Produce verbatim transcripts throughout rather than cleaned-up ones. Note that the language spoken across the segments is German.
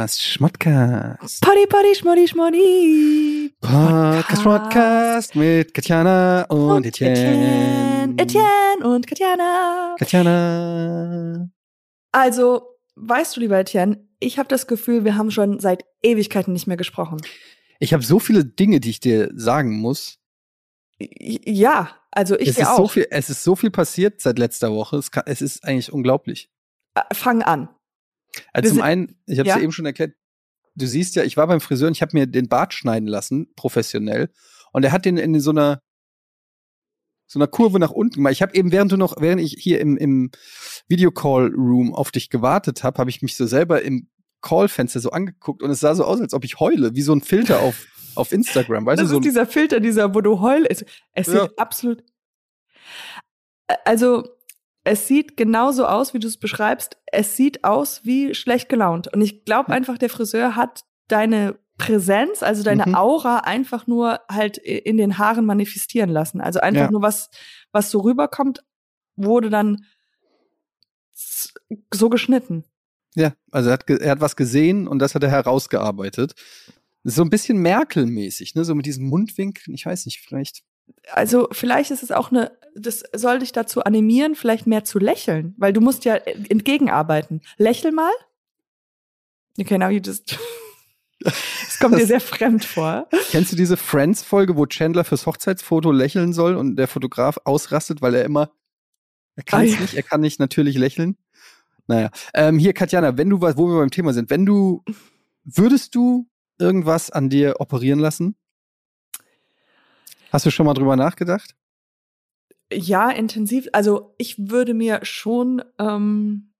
Podcast, Schmodcast. Poddy, Poddy, Schmoddy, Schmoddy. Podcast, Schmodcast mit Katjana und, und Etienne. Etienne. Etienne und Katjana. Katjana. Also, weißt du, lieber Etienne, ich habe das Gefühl, wir haben schon seit Ewigkeiten nicht mehr gesprochen. Ich habe so viele Dinge, die ich dir sagen muss. Ja, also ich es dir ist auch. So viel, es ist so viel passiert seit letzter Woche. Es, kann, es ist eigentlich unglaublich. Fang an. Also Wir zum sind- einen, ich habe es ja? ja eben schon erklärt, du siehst ja, ich war beim Friseur und ich habe mir den Bart schneiden lassen, professionell. Und er hat den in so einer so einer Kurve nach unten gemacht. Ich habe eben, während du noch, während ich hier im, im Videocall-Room auf dich gewartet habe, habe ich mich so selber im Callfenster so angeguckt und es sah so aus, als ob ich heule, wie so ein Filter auf, auf Instagram. Weißt Das du, so ist dieser Filter, dieser, wo du heul. Es, es Ja. sieht absolut. Also, es sieht genauso aus, wie du es beschreibst. Es sieht aus wie schlecht gelaunt. Und ich glaube einfach, der Friseur hat deine Präsenz, also deine Mhm. Aura, einfach nur halt in den Haaren manifestieren lassen. Also einfach Ja. nur was, was so rüberkommt, wurde dann so geschnitten. Ja, also er hat, ge- er hat was gesehen und das hat er herausgearbeitet. Das ist so ein bisschen Merkel-mäßig, ne? So mit diesen Mundwinkeln, ich weiß nicht, vielleicht. Also vielleicht ist es auch eine, das soll dich dazu animieren, vielleicht mehr zu lächeln, weil du musst ja entgegenarbeiten. Lächel mal. Okay, now you just. Es kommt dir sehr fremd vor. Kennst du diese Friends-Folge, wo Chandler fürs Hochzeitsfoto lächeln soll und der Fotograf ausrastet, weil er immer, er kann Ah, es ja. nicht, er kann nicht natürlich lächeln? Naja, ähm, hier Katjana, wenn du was, wo wir beim Thema sind, wenn du, würdest du irgendwas an dir operieren lassen? Hast du schon mal drüber nachgedacht? Ja, intensiv. Also ich würde mir schon, ähm,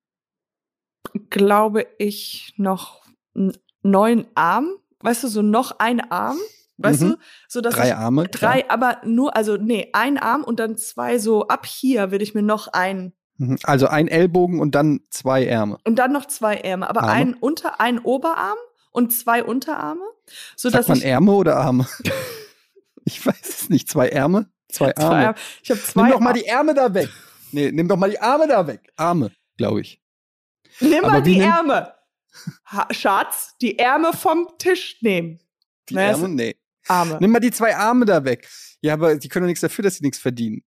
glaube ich, noch einen neuen Arm, weißt du, so noch ein Arm, weißt Mhm. du, so dass Drei ich, Arme? drei, klar. aber nur, also nee, ein Arm und dann zwei so ab hier würde ich mir noch ein Mhm. Also ein Ellbogen und dann zwei Ärme. und dann noch zwei Ärme, aber Arme? ein unter, ein Oberarm und zwei Unterarme, so Sagt dass man ich Ärme oder Arme? Ich weiß es nicht. Zwei Ärme? Zwei zwei Arme. Arme, ich habe zwei. Nimm doch mal Ar- die Ärme da weg. Nee, nimm doch mal die Arme da weg. Arme, glaube ich. Nimm aber mal wie die nimm- Ärme, ha- Schatz, die Ärme vom Tisch nehmen. Die Naja, Ärme? es- Nee. Arme. Nimm mal die zwei Arme da weg. Ja, aber die können doch nichts dafür, dass sie nichts verdienen.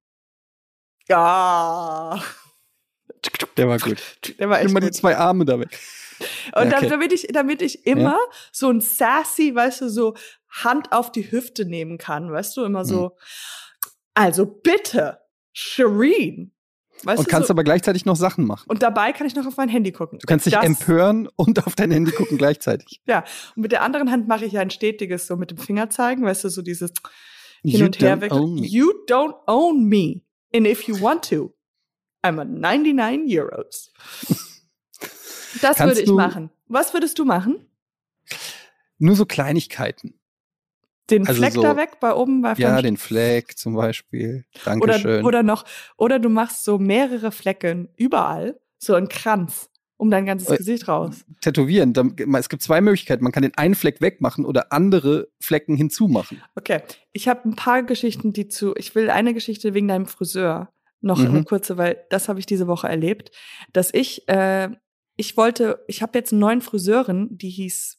Ja. Der war gut. Der war echt Nimm mal die gut. zwei Arme da weg. Und Ja, okay. dann, damit ich, damit ich immer so ein sassy, weißt du, so Hand auf die Hüfte nehmen kann, weißt du, immer so. Also bitte, Shireen. Weißt Und du, kannst so, aber gleichzeitig noch Sachen machen. und dabei kann ich noch auf mein Handy gucken. Du kannst dich Das- empören und auf dein Handy gucken gleichzeitig. Ja, und mit der anderen Hand mache ich ja ein stetiges so mit dem Finger zeigen, weißt du, so dieses Hin You und her don't weg. own me. You don't own me. And if you want to, I'm at ninety-nine Euros. Das Kannst würde ich du- machen. Was würdest du machen? Nur so Kleinigkeiten. Den Also Fleck so- da weg bei oben bei Ja, French- den Fleck zum Beispiel. Dankeschön. oder, oder noch, oder du machst so mehrere Flecken überall, so einen Kranz um dein ganzes Äh, Gesicht raus. Tätowieren. Dann- Es gibt zwei Möglichkeiten. Man kann den einen Fleck wegmachen oder andere Flecken hinzumachen. Okay, ich habe ein paar Geschichten, die zu, ich will eine Geschichte wegen deinem Friseur noch Mhm. eine kurze, weil das habe ich diese Woche erlebt, dass ich, äh, ich wollte, ich habe jetzt einen neuen Friseurin, die hieß,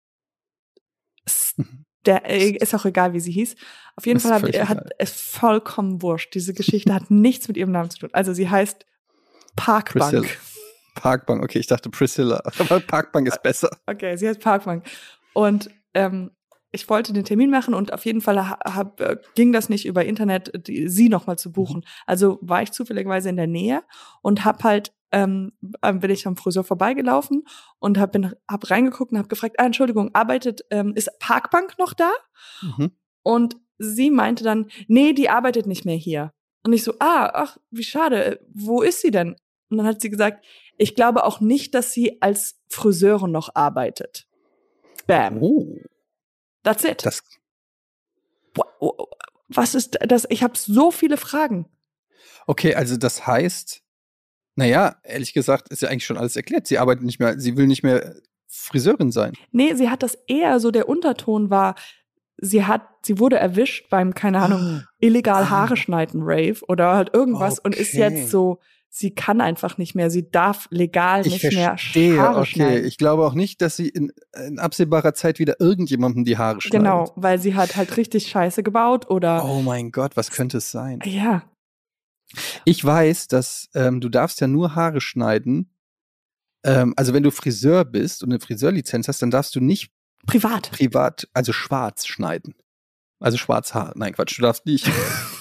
S- Mhm. der äh, ist auch egal, wie sie hieß. Auf jeden Ist Fall hat, völlig hat egal. es vollkommen wurscht. Diese Geschichte hat nichts mit ihrem Namen zu tun. Also sie heißt Parkbank. Priscilla. Parkbank, okay, ich dachte Priscilla. Aber Parkbank ist besser. Okay, sie heißt Parkbank. Und ähm, ich wollte den Termin machen und auf jeden Fall ha- hab, äh, ging das nicht über Internet, die, sie nochmal zu buchen. Also war ich zufälligerweise in der Nähe und hab halt, ähm, äh, bin ich am Friseur vorbeigelaufen und hab, bin, hab reingeguckt und hab gefragt, ah, Entschuldigung, arbeitet, ähm, ist Parkbank noch da? Mhm. Und sie meinte dann, nee, die arbeitet nicht mehr hier. Und ich so, ah, ach, wie schade, wo ist sie denn? Und dann hat sie gesagt, ich glaube auch nicht, dass sie als Friseurin noch arbeitet. Bam. Oh, That's it. das, Wa- Was ist das? Ich habe so viele Fragen. okay, also das heißt, naja, ehrlich gesagt, ist ja eigentlich schon alles erklärt. Sie arbeitet nicht mehr, sie will nicht mehr Friseurin sein. Nee, sie hat das eher so, der Unterton war, sie hat, sie wurde erwischt beim, keine Ahnung, illegal Ah. Haare schneiden Rave oder halt irgendwas und ist Okay. jetzt so sie kann einfach nicht mehr, sie darf legal Ich nicht mehr verstehe, Haare okay. schneiden. Ich glaube auch nicht, dass sie in, in absehbarer Zeit wieder irgendjemandem die Haare schneidet. Genau, weil sie hat halt richtig Scheiße gebaut oder Oh mein Gott, was könnte es sein? ja, Ich weiß, dass ähm, du darfst ja nur Haare schneiden. Ähm, also wenn du Friseur bist und eine Friseurlizenz hast, dann darfst du nicht privat. privat, also schwarz schneiden. Also schwarz Haar. Nein, Quatsch, du darfst nicht.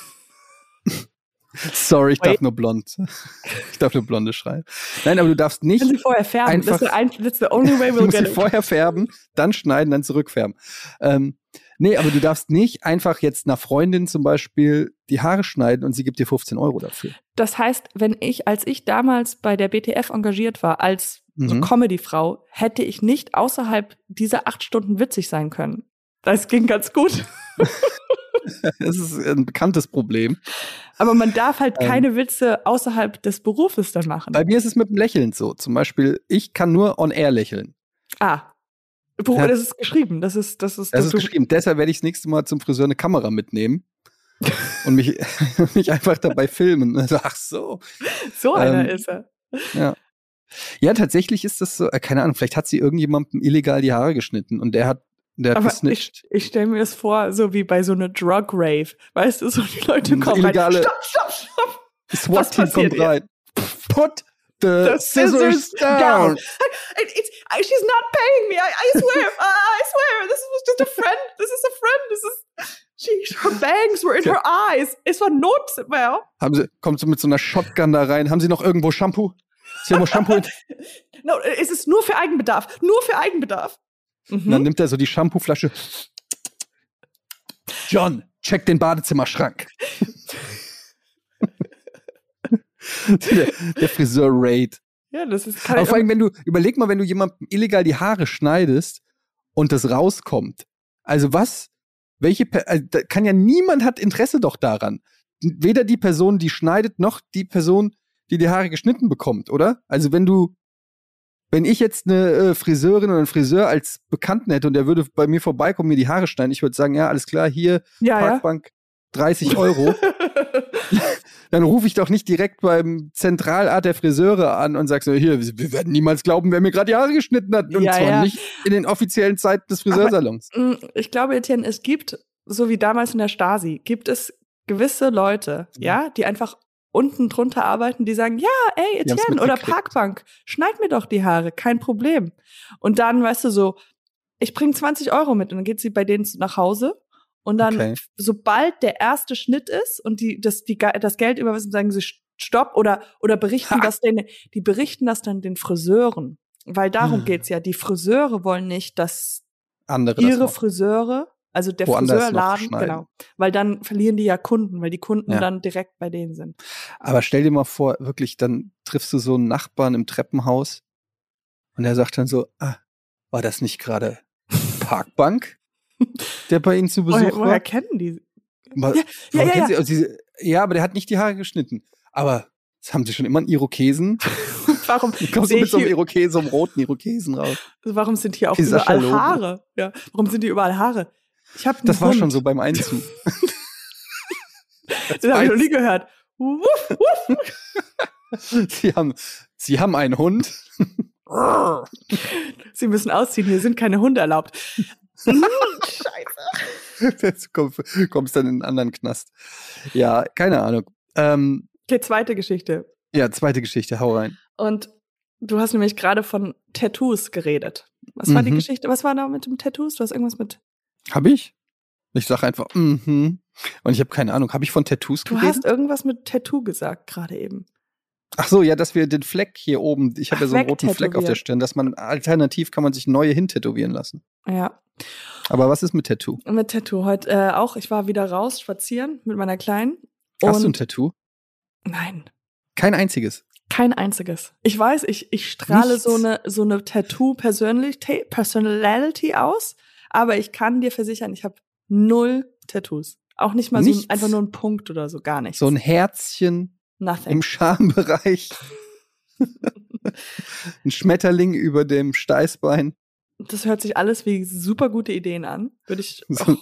Sorry, ich Wait. darf nur blond. Ich darf nur blonde schreiben. Nein, aber du darfst nicht. Wenn sie vorher färben, einfach- das ist ein, that's the only way Du we'll musst get sie it. vorher färben, dann schneiden, dann zurückfärben. Ähm, nee, aber du darfst nicht einfach jetzt einer Freundin zum Beispiel die Haare schneiden und sie gibt dir fünfzehn Euro dafür. Das heißt, wenn ich, als ich damals bei der B T F engagiert war, als so Mhm. Comedy-Frau, hätte ich nicht außerhalb dieser acht Stunden witzig sein können. Das ging ganz gut. Das ist ein bekanntes Problem. Aber man darf halt Ähm. keine Witze außerhalb des Berufes dann machen. Bei mir ist es mit dem Lächeln so. Zum Beispiel, ich kann nur on air lächeln. Ah. Beru- Ja. Das ist geschrieben. Das ist, das ist, Das ist du- geschrieben. Deshalb werde ich das nächste Mal zum Friseur eine Kamera mitnehmen und mich, mich einfach dabei filmen. Also, ach so. So einer Ähm, ist er. Ja. Ja, tatsächlich ist das so, äh, keine Ahnung, vielleicht hat sie irgendjemandem illegal die Haare geschnitten und der hat, der hat Aber gesnitcht. ich, ich stelle mir das vor, so wie bei so einer Drug-Rave. Weißt du, so die Leute Mm, kommen illegale- rein. Stopp, stopp, stopp. Das was SWAT-Team passiert kommt hier? rein. Put the, The scissors, scissors down. down. It, it's, I, she's not paying me. I, I swear. I, I swear. This was just a friend. This is a friend. This is. She, her bangs were in her eyes. Es war Notwehr. Haben sie, kommt so mit so einer Shotgun da rein. Haben sie noch irgendwo Shampoo? Ist hier irgendwo Shampoo? No, es ist nur für Eigenbedarf. Nur für Eigenbedarf. Und dann Mhm. nimmt er so die Shampooflasche. John, check den Badezimmerschrank. der, der Friseur-Raid. Ja, das ist kann Aber ich vor allem, wenn du, überleg mal, wenn du jemandem illegal die Haare schneidest und das rauskommt. Also was, welche, Per- also da kann ja niemand hat Interesse doch daran. Weder die Person, die schneidet, noch die Person, die die Haare geschnitten bekommt, oder? Also wenn du, wenn ich jetzt eine äh, Friseurin oder einen Friseur als Bekannten hätte und der würde bei mir vorbeikommen, mir die Haare schneiden, ich würde sagen, ja, alles klar, hier, ja, ja. Parkbank, dreißig Euro. Dann rufe ich doch nicht direkt beim Zentralart der Friseure an und sag so, hier, wir werden niemals glauben, wer mir gerade die Haare geschnitten hat. Und Ja, zwar ja. nicht in den offiziellen Zeiten des Friseursalons. Mm, Ich glaube, Etienne, es gibt, so wie damals in der Stasi, gibt es gewisse Leute, ja, die einfach unten drunter arbeiten, die sagen, ja, ey, Die haben's Etienne oder mitgekriegt. Parkbank, schneid mir doch die Haare, kein Problem. Und dann, weißt du, so, ich bring zwanzig Euro mit und dann geht sie bei denen nach Hause und dann, Okay. sobald der erste Schnitt ist und die das, die, Ge- das Geld überweisen, sagen sie Stopp oder, oder berichten Ha. das den, die berichten das dann den Friseuren. Weil darum Hm. geht's ja. Die Friseure wollen nicht, dass Andere das ihre machen. Friseure, also der Woanders noch Friseurladen, schneiden. genau. Weil dann verlieren die ja Kunden, weil die Kunden Ja. dann direkt bei denen sind. Aber stell dir mal vor, wirklich, dann triffst du so einen Nachbarn im Treppenhaus und der sagt dann so, ah, war das nicht gerade Parkbank, der bei Ihnen zu Besuch Woher, war? woher kennen die? Wa- Ja, woher ja, kennen ja. Sie- also Sie, ja, aber der hat nicht die Haare geschnitten. Aber das haben Sie schon immer einen Irokesen? Warum, Du kommst so sehe mit ich so einem hier, Irokesen, so einem roten Irokesen raus. warum sind hier auch Wie Sascha überall Lobo. Haare? Ja, warum sind hier überall Haare? Ich habe Das war schon so beim Einzug. Das habe ich noch nie gehört. Wuff, wuff. Sie haben, Sie haben einen Hund. Sie müssen ausziehen, hier sind keine Hunde erlaubt. Hm, Scheiße. Jetzt komm, kommst dann in einen anderen Knast. Ja, keine Ahnung. Ähm, Okay, zweite Geschichte. ja, zweite Geschichte, hau rein. Und du hast nämlich gerade von Tattoos geredet. Was war die Mhm. Geschichte? Was war da mit dem Tattoos? Du hast irgendwas mit. Hab ich? Ich sag einfach, mhm. Und ich habe keine Ahnung, habe ich von Tattoos Du geredet? hast irgendwas mit Tattoo gesagt gerade eben. Ach so, ja, dass wir den Fleck hier oben, ich habe ja Ach, so einen roten Fleck auf der wegtätowiert. Stirn, dass man alternativ kann man sich neue hintätowieren lassen. Ja. Aber was ist mit Tattoo? Und mit Tattoo. Heute äh, auch. Ich war wieder raus spazieren mit meiner Kleinen. Hast du ein Und Tattoo? nein, Kein einziges. kein einziges. Ich weiß, ich, ich strahle Nichts? so eine, so eine Tattoo-Personality Personality aus, aber ich kann dir versichern, ich habe null Tattoos. Auch nicht mal so ein, Nichts? einfach nur ein Punkt oder so, gar nichts. So ein Herzchen Nothing. im Schambereich. Ein Schmetterling über dem Steißbein. Das hört sich alles wie super gute Ideen an. Würde ich So. auch.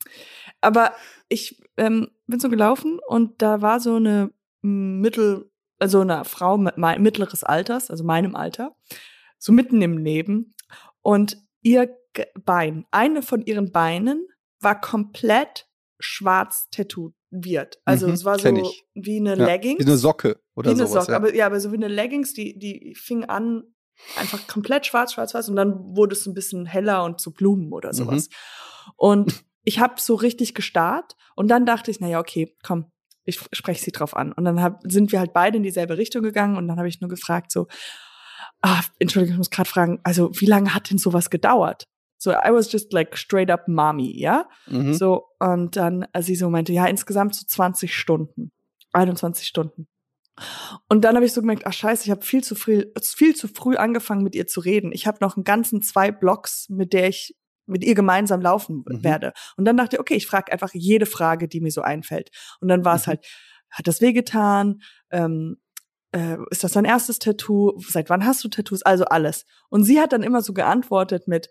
Aber ich ähm, bin so gelaufen und da war so eine mm, mittel also einer Frau mit mein, mittleres Alters, also meinem Alter, so mitten im Leben. Und ihr Bein, eine von ihren Beinen war komplett schwarz tätowiert. Also Mhm, es war kenn so ich. wie eine Ja, Leggings. wie eine Socke oder wie eine sowas. Socke, Ja. aber ja, aber so wie eine Leggings, die die fing an einfach komplett schwarz, schwarz, schwarz und dann wurde es ein bisschen heller und zu Blumen oder sowas. Mhm. Und ich habe so richtig gestarrt und dann dachte ich, na ja, okay, komm, ich spreche sie drauf an. Und dann hab, sind wir halt beide in dieselbe Richtung gegangen und dann habe ich nur gefragt so, ah, Entschuldigung, ich muss gerade fragen, also wie lange hat denn sowas gedauert? So, I was just like straight up mommy, ja? Mhm. So, und dann äh, sie so meinte, ja, insgesamt so zwanzig Stunden, einundzwanzig Stunden. Und dann habe ich so gemerkt, ach scheiße, ich habe viel zu früh, viel zu früh angefangen, mit ihr zu reden. Ich habe noch einen ganzen zwei Blocks, mit der ich mit ihr gemeinsam laufen Mhm. werde. Und dann dachte ich, okay, ich frage einfach jede Frage, die mir so einfällt. Und dann war es Mhm. halt, hat das wehgetan? Ähm, äh, ist das dein erstes Tattoo? Seit wann hast du Tattoos? Also alles. Und sie hat dann immer so geantwortet mit,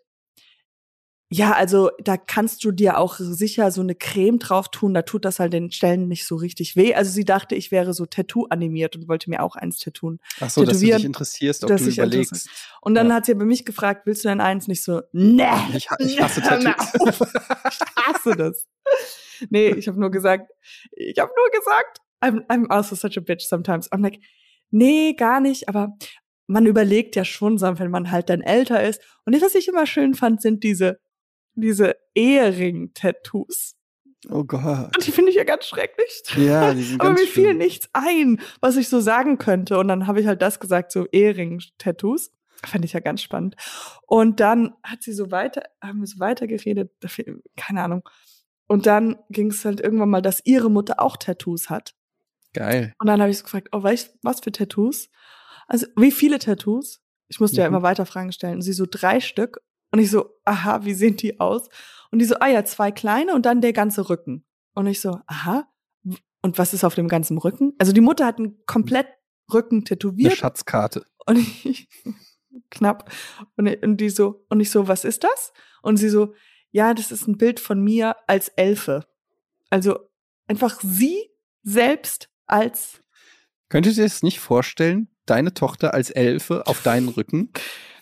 ja, also da kannst du dir auch sicher so eine Creme drauf tun, da tut das halt den Stellen nicht so richtig weh. Also sie dachte, ich wäre so Tattoo-animiert und wollte mir auch eins tattoouen. Ach so, dass du Tätowieren, dich interessierst, ob dass du ich interessiert- überlegst. Und dann Ja. hat sie bei mich gefragt, willst du denn eins? Nicht so, nee, Ich, ha- ich hasse hör mir Tattoos. auf. Ich hasse das. Nee, ich habe nur gesagt, ich habe nur gesagt, I'm, I'm also such a bitch sometimes. I'm like, nee, gar nicht, aber man überlegt ja schon, wenn man halt dann älter ist. Und was ich immer schön fand, sind diese diese Ehering-Tattoos. Oh Gott. Und die finde ich ja ganz schrecklich. Ja, die sind Aber ganz mir fiel schlimm. nichts ein, was ich so sagen könnte. Und dann habe ich halt das gesagt, so Ehering-Tattoos. Fand ich ja ganz spannend. Und dann hat sie so weiter, haben wir so weitergeredet, keine Ahnung. Und dann ging es halt irgendwann mal, dass ihre Mutter auch Tattoos hat. Geil. Und dann habe ich so gefragt, oh, weißt du, was für Tattoos? Also, wie viele Tattoos? Ich musste Mhm. ja immer weiter Fragen stellen. Und sie so, drei Stück. Und ich so, aha, wie sehen die aus? Und die so, ah ja, zwei kleine und dann der ganze Rücken. Und ich so, aha. Und was ist auf dem ganzen Rücken? Also die Mutter hat einen komplett Rücken Eine tätowiert. Schatzkarte. Und ich, knapp. Und, und die so, und ich so, was ist das? Und sie so, ja, das ist ein Bild von mir als Elfe. Also einfach sie selbst als. Könntest du dir das nicht vorstellen, deine Tochter als Elfe auf deinen Rücken?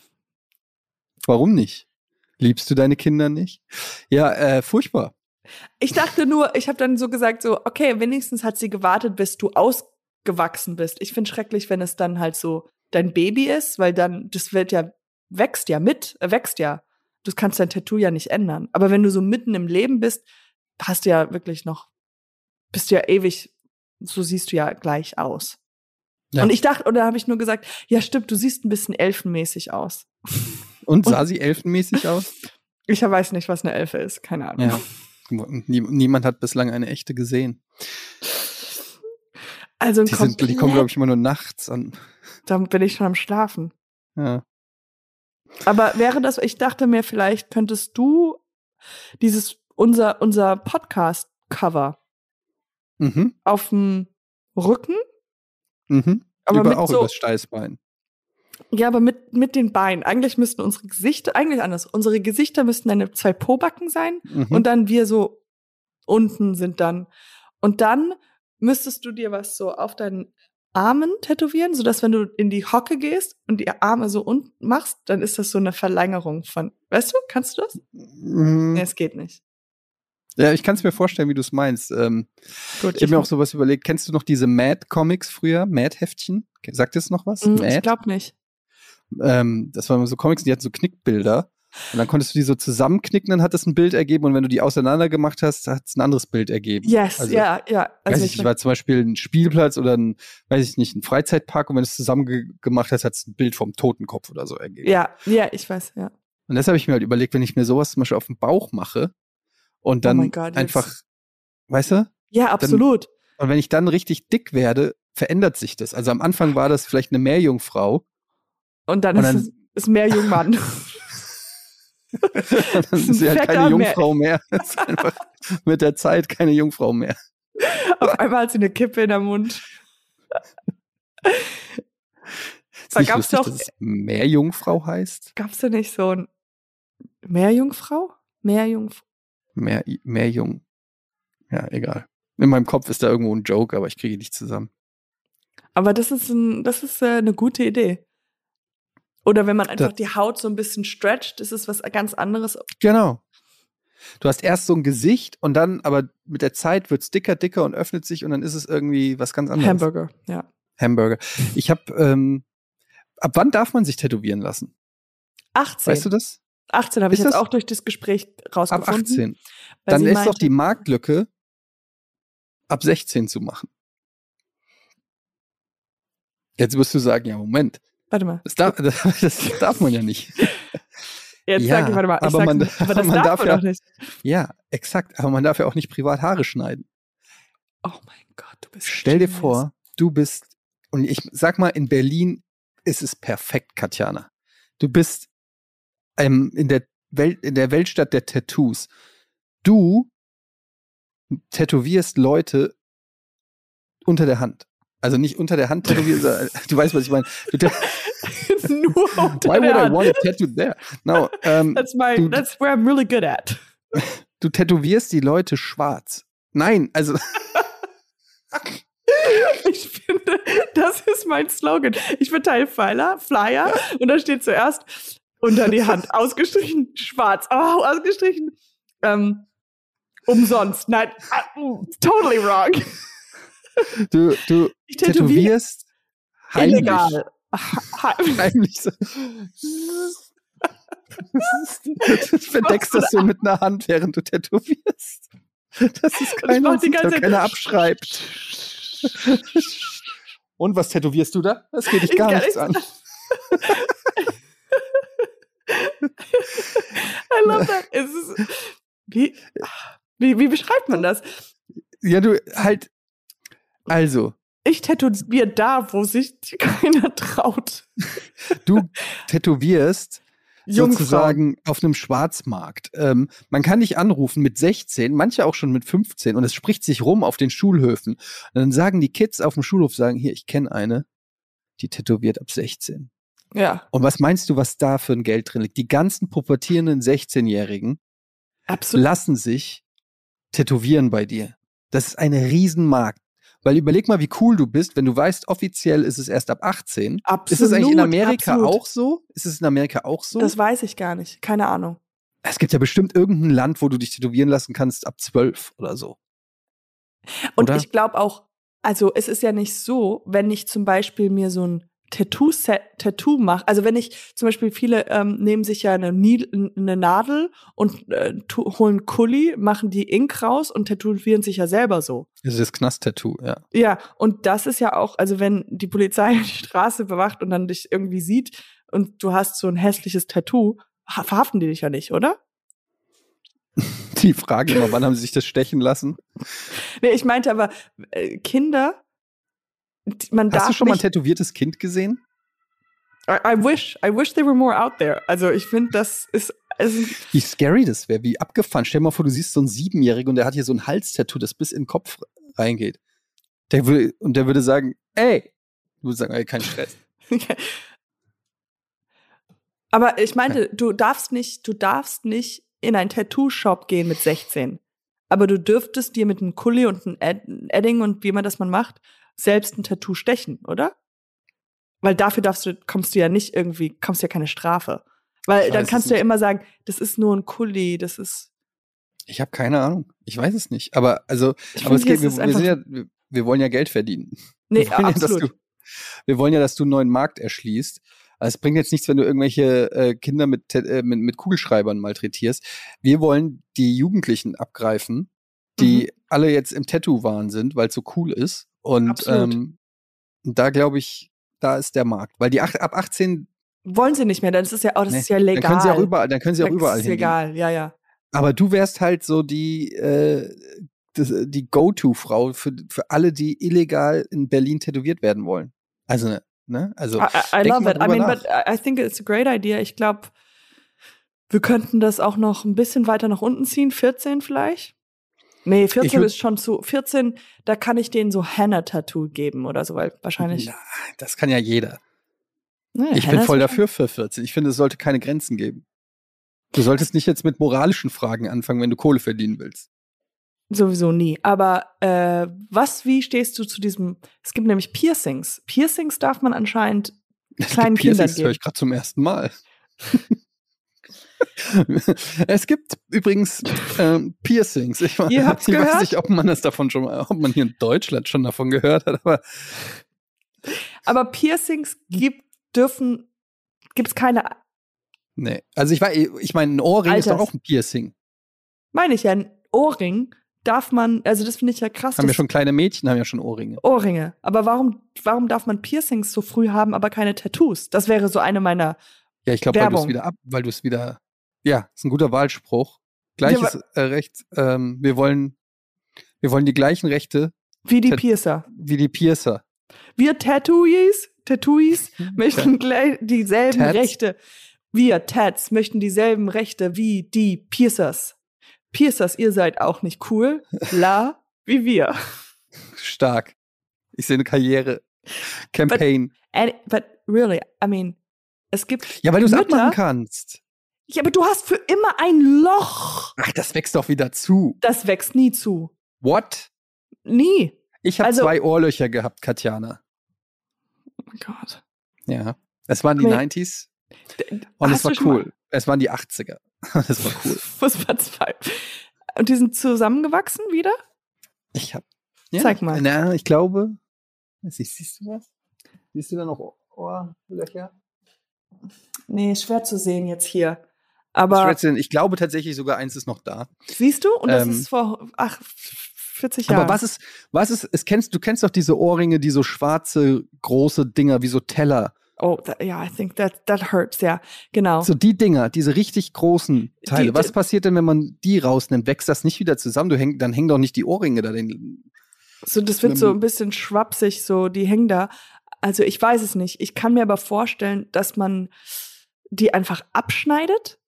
Warum nicht? Liebst du deine Kinder nicht? Ja, äh, furchtbar. Ich dachte nur, ich habe dann so gesagt, so, okay, wenigstens hat sie gewartet, bis du ausgewachsen bist. Ich finde schrecklich, wenn es dann halt so dein Baby ist, weil dann, das wird ja, wächst ja mit, äh, wächst ja. Du kannst dein Tattoo ja nicht ändern. Aber wenn du so mitten im Leben bist, hast du ja wirklich noch, bist du ja ewig, so siehst du ja gleich aus. Ja. Und ich dachte, und da habe ich nur gesagt, ja stimmt, du siehst ein bisschen elfenmäßig aus. Und sah sie elfenmäßig aus? Ich weiß nicht, was eine Elfe ist, keine Ahnung. Ja. Nie, niemand hat bislang eine echte gesehen. Also ein Die, sind, die kommen, glaube ich, immer nur nachts an. Dann bin ich schon am Schlafen. Ja. Aber wäre das, ich dachte mir, vielleicht könntest du dieses, unser, unser Podcast-Cover Mhm. auf dem Rücken, Mhm. aber Über, mit auch so, übers Steißbein. ja, aber mit, mit den Beinen. Eigentlich müssten unsere Gesichter, eigentlich anders. Unsere Gesichter müssten eine zwei Pobacken sein Mhm. und dann wir so unten sind dann. Und dann müsstest du dir was so auf deinen Armen tätowieren, sodass wenn du in die Hocke gehst und die Arme so unten machst, dann ist das so eine Verlängerung von, weißt du, kannst du das? Mhm. Nee, es geht nicht. Ja, ich kann es mir vorstellen, wie du es meinst. Ähm, Gut, ich habe mir auch sowas überlegt. Kennst du noch diese Mad-Comics früher? Mad-Heftchen? Sagt das noch was? Mm, Mad? Ich glaube nicht. Ähm, das waren so Comics, die hatten so Knickbilder. Und dann konntest du die so zusammenknicken, dann hat es ein Bild ergeben. Und wenn du die auseinander gemacht hast, hat es ein anderes Bild ergeben. Yes, also, ja, ja. Also weiß ich ich, war zum Beispiel ein Spielplatz oder ein, weiß ich nicht, ein Freizeitpark. Und wenn du es zusammen ge- gemacht hast, hat es ein Bild vom Totenkopf oder so ergeben. Ja, ja, ich weiß, ja. Und das habe ich mir halt überlegt, wenn ich mir sowas zum Beispiel auf den Bauch mache und Oh dann mein Gott, jetzt- einfach, weißt du? Ja, absolut. Und wenn ich dann richtig dick werde, verändert sich das. Also am Anfang war das vielleicht eine Meerjungfrau. Und dann, Und ist dann- es ist mehr Jungmann. Dann ist sie halt Fetter keine Meer- Jungfrau mehr. Das ist einfach mit der Zeit keine Jungfrau mehr. Auf einmal hat sie eine Kippe in der Mund. Ist Da nicht gab's lustig, doch- dass es Meerjungfrau heißt? Gab's da nicht so ein Meerjungfrau? Meerjungfrau? Meer, Meerjung. Ja, egal. In meinem Kopf ist da irgendwo ein Joke, aber ich kriege ihn nicht zusammen. Aber das ist, ein, das ist äh, eine gute Idee. Oder wenn man einfach Das, die Haut so ein bisschen stretcht, ist es was ganz anderes. genau. Du hast erst so ein Gesicht und dann, aber mit der Zeit wird es dicker, dicker und öffnet sich und dann ist es irgendwie was ganz anderes. Hamburger, ja. Hamburger. Ich habe, ähm, ab wann darf man sich tätowieren lassen? achtzehn. Weißt du das? achtzehn habe ich Ist jetzt das auch durch das Gespräch ab rausgefunden. achtzehn? Weil Dann sie ist meinte, doch die Marktlücke, ab sechzehn zu machen. Jetzt wirst du sagen, ja, Moment, warte mal. das darf, das, das darf man ja nicht. Jetzt Ja, sag ich, warte mal, ich aber sag's man- nicht, aber aber das man darf darf man ja- doch nicht. Ja, exakt. Aber man darf ja auch nicht privat Haare schneiden. Oh mein Gott, du bist Stell dir genius. vor, du bist, und ich sag mal, in Berlin ist es perfekt, Katjana. Du bist ähm, in der Welt, in der Weltstadt der Tattoos. Du tätowierst Leute unter der Hand. Also nicht unter der Hand tätowieren, sondern du weißt, was ich meine. Du tä- Nur unter Why der would I Hand. want a tattoo there? No, ähm, That's my, du- that's where I'm really good at. du tätowierst die Leute schwarz. Nein, also Ich finde, das ist mein Slogan. Ich verteile Flyer, Flyer und da steht zuerst unter die Hand, ausgestrichen, schwarz, oh, ausgestrichen, ähm, umsonst. Nein, uh, totally wrong. du, du Ich tätowiere tätowierst heimlich. illegal. Ha- Heimlich so. Du verdeckst das so mit einer Hand, während du tätowierst. Das ist keiner, mach die sieht, ganze doch Zeit- keiner abschreibt. Und was tätowierst du da? Das geht dich Ich gar kann nichts nicht- an. I love that. Es ist, wie, wie, wie beschreibt man das? Ja, du halt. Also, Ich tätowiere da, wo sich keiner traut. du tätowierst Jungfrauen. sozusagen auf einem Schwarzmarkt. Ähm, man kann dich anrufen mit sechzehn, manche auch schon mit fünfzehn und es spricht sich rum auf den Schulhöfen. Und dann sagen die Kids auf dem Schulhof, sagen, hier, ich kenne eine, die tätowiert ab sechzehn. Ja, Und was meinst du, was da für ein Geld drin liegt? Die ganzen pubertierenden sechzehnjährigen absolut. lassen sich tätowieren bei dir. Das ist ein Riesenmarkt. Weil überleg mal, wie cool du bist, wenn du weißt, offiziell ist es erst ab achtzehn. Absolut. Ist es eigentlich in Amerika absolut. auch so? Ist es in Amerika auch so? Das weiß ich gar nicht. Keine Ahnung. Es gibt ja bestimmt irgendein Land, wo du dich tätowieren lassen kannst ab zwölf oder so. Und Oder? ich glaube auch, also es ist ja nicht so, wenn ich zum Beispiel mir so ein Tattoo-Set, Tattoo mache, also wenn ich zum Beispiel, viele ähm, nehmen sich ja eine, Nied- eine Nadel und äh, tu- holen Kuli, machen die Ink raus und tätowieren sich ja selber so. Das ist das Knast-Tattoo, ja. Ja, und das ist ja auch, also wenn die Polizei die Straße bewacht und dann dich irgendwie sieht und du hast so ein hässliches Tattoo, ha- verhaften die dich ja nicht, oder? Die Frage immer, wann haben sie sich das stechen lassen? Nee, ich meinte aber, äh, Kinder, die- man darf Hast du schon mal ein nicht, tätowiertes Kind gesehen? I, I wish, I wish there were more out there. Also ich finde, das ist, also, Wie scary das wäre, wie abgefahren. Stell dir mal vor, du siehst so einen Siebenjährigen und der hat hier so ein Halstattoo, das bis in den Kopf reingeht. Der will, und der würde sagen, ey, du würdest sagen, ey, kein Stress. aber ich meinte, du darfst nicht, du darfst nicht in einen Tattoo-Shop gehen mit sechzehn. Aber du dürftest dir mit einem Kuli und einem Ed Edding und wie man das man macht, selbst ein Tattoo stechen, oder? Weil dafür darfst du, kommst du ja nicht irgendwie, kommst ja keine Strafe. Weil Ich dann weiß kannst es du ja nicht. immer sagen, das ist nur ein Kuli, das ist. Ich habe keine Ahnung. Ich weiß es nicht. Aber also, Ich aber es finde, geht, es wir, ist wir, sind einfach- ja, wir, wir wollen ja Geld verdienen. Nee, wir, wollen ja, dass absolut. du, wir wollen ja, dass du einen neuen Markt erschließt. Also es bringt jetzt nichts, wenn du irgendwelche äh, Kinder mit, äh, mit, mit Kugelschreibern malträtierst. Wir wollen die Jugendlichen abgreifen, die Mhm. alle jetzt im Tattoo-Wahn sind, weil es so cool ist. Und Absolut. ähm, da glaube ich, da ist der Markt. Weil die ach, ab achtzehn, Wollen sie nicht mehr, das ist ja, oh, das nee, ist ja dann legal. können sie auch überall, dann können sie auch Das überall ist hingehen. egal, ja, ja. Aber du wärst halt so die, äh, das, die Go-To-Frau für, für alle, die illegal in Berlin tätowiert werden wollen. Also, ne? Also, I, I, I denk love mal it. I drüber mean, nach. but I I think it's a great idea. Ich glaube, wir könnten das auch noch ein bisschen weiter nach unten ziehen. vierzehn vielleicht? Nee, vierzehn würd- ist schon zu. vierzehn, da kann ich denen so Henna-Tattoo geben oder so, weil wahrscheinlich. Na, das kann ja jeder. Nee, Ich Henna bin ist voll wahrscheinlich- dafür für vierzehn. Ich finde, es sollte keine Grenzen geben. Du solltest nicht jetzt mit moralischen Fragen anfangen, wenn du Kohle verdienen willst. Sowieso nie. Aber äh, was, wie stehst du zu diesem, es gibt nämlich Piercings. Piercings darf man anscheinend kleinen es gibt Kindern Piercings, das höre geben. ich gerade zum ersten Mal. Es gibt übrigens ähm, Piercings. Ich, Ihr habt's ich gehört? weiß nicht, ob man das davon schon mal, ob man hier in Deutschland schon davon gehört hat, aber Aber Piercings gibt, dürfen, gibt's keine, nee. Also ich weiß, ich meine, ein Ohrring ist doch Alters. auch ein Piercing. meine ich ja, ein Ohrring darf man, also das finde ich ja krass. Haben ja dass- schon kleine Mädchen, haben ja schon Ohrringe. Ohrringe. Aber warum, warum darf man Piercings so früh haben, aber keine Tattoos? Das wäre so eine meiner, Ja, ich glaube, weil du es Werbung. wieder ab, weil du es wieder, ja, ist ein guter Wahlspruch. Gleiches Ja, äh, Recht, ähm, wir wollen, wir wollen die gleichen Rechte wie die Tat- Piercer. wie die Piercer. Wir Tattooies, Tattooies möchten gleich dieselben Tats. Rechte. Wir Tats möchten dieselben Rechte wie die Piercers. Piercers, ihr seid auch nicht cool. La, wie wir. Stark. Ich sehe eine Karriere. Campaign. And, but really, I mean, es gibt ja, weil du es Mütter- abmachen kannst. Ja, aber du hast für immer ein Loch. Ach, das wächst doch wieder zu. Das wächst nie zu. What? Nie. Ich habe Also- zwei Ohrlöcher gehabt, Katjana. Oh mein Gott. Ja. Es waren die Nee. neunziger D- und hast es war du schon mal- cool. Es waren die achtziger. Das war cool. Was war zwei? Und die sind zusammengewachsen wieder? Ich hab. Ja, Zeig mal. Na, ich glaube. Siehst, siehst du was? Siehst du da noch Ohrlöcher? Nee, schwer zu sehen jetzt hier. Aber Ich glaube tatsächlich sogar eins ist noch da. siehst du? Und das Ähm, ist vor ach, vierzig Jahren. Aber was ist, was ist, es kennst, du kennst doch diese Ohrringe, die so schwarze, große Dinger, wie so Teller. Oh, that, yeah, I think that, that hurts, ja. Genau. So die Dinger, diese richtig großen Teile. Die- Was die- passiert denn, wenn man die rausnimmt? Wächst das nicht wieder zusammen? Du häng, dann hängen doch nicht die Ohrringe da. Den, So, das wird so ein bisschen schwapsig, so, die hängen da. Also ich weiß es nicht. Ich kann mir aber vorstellen, dass man die einfach abschneidet.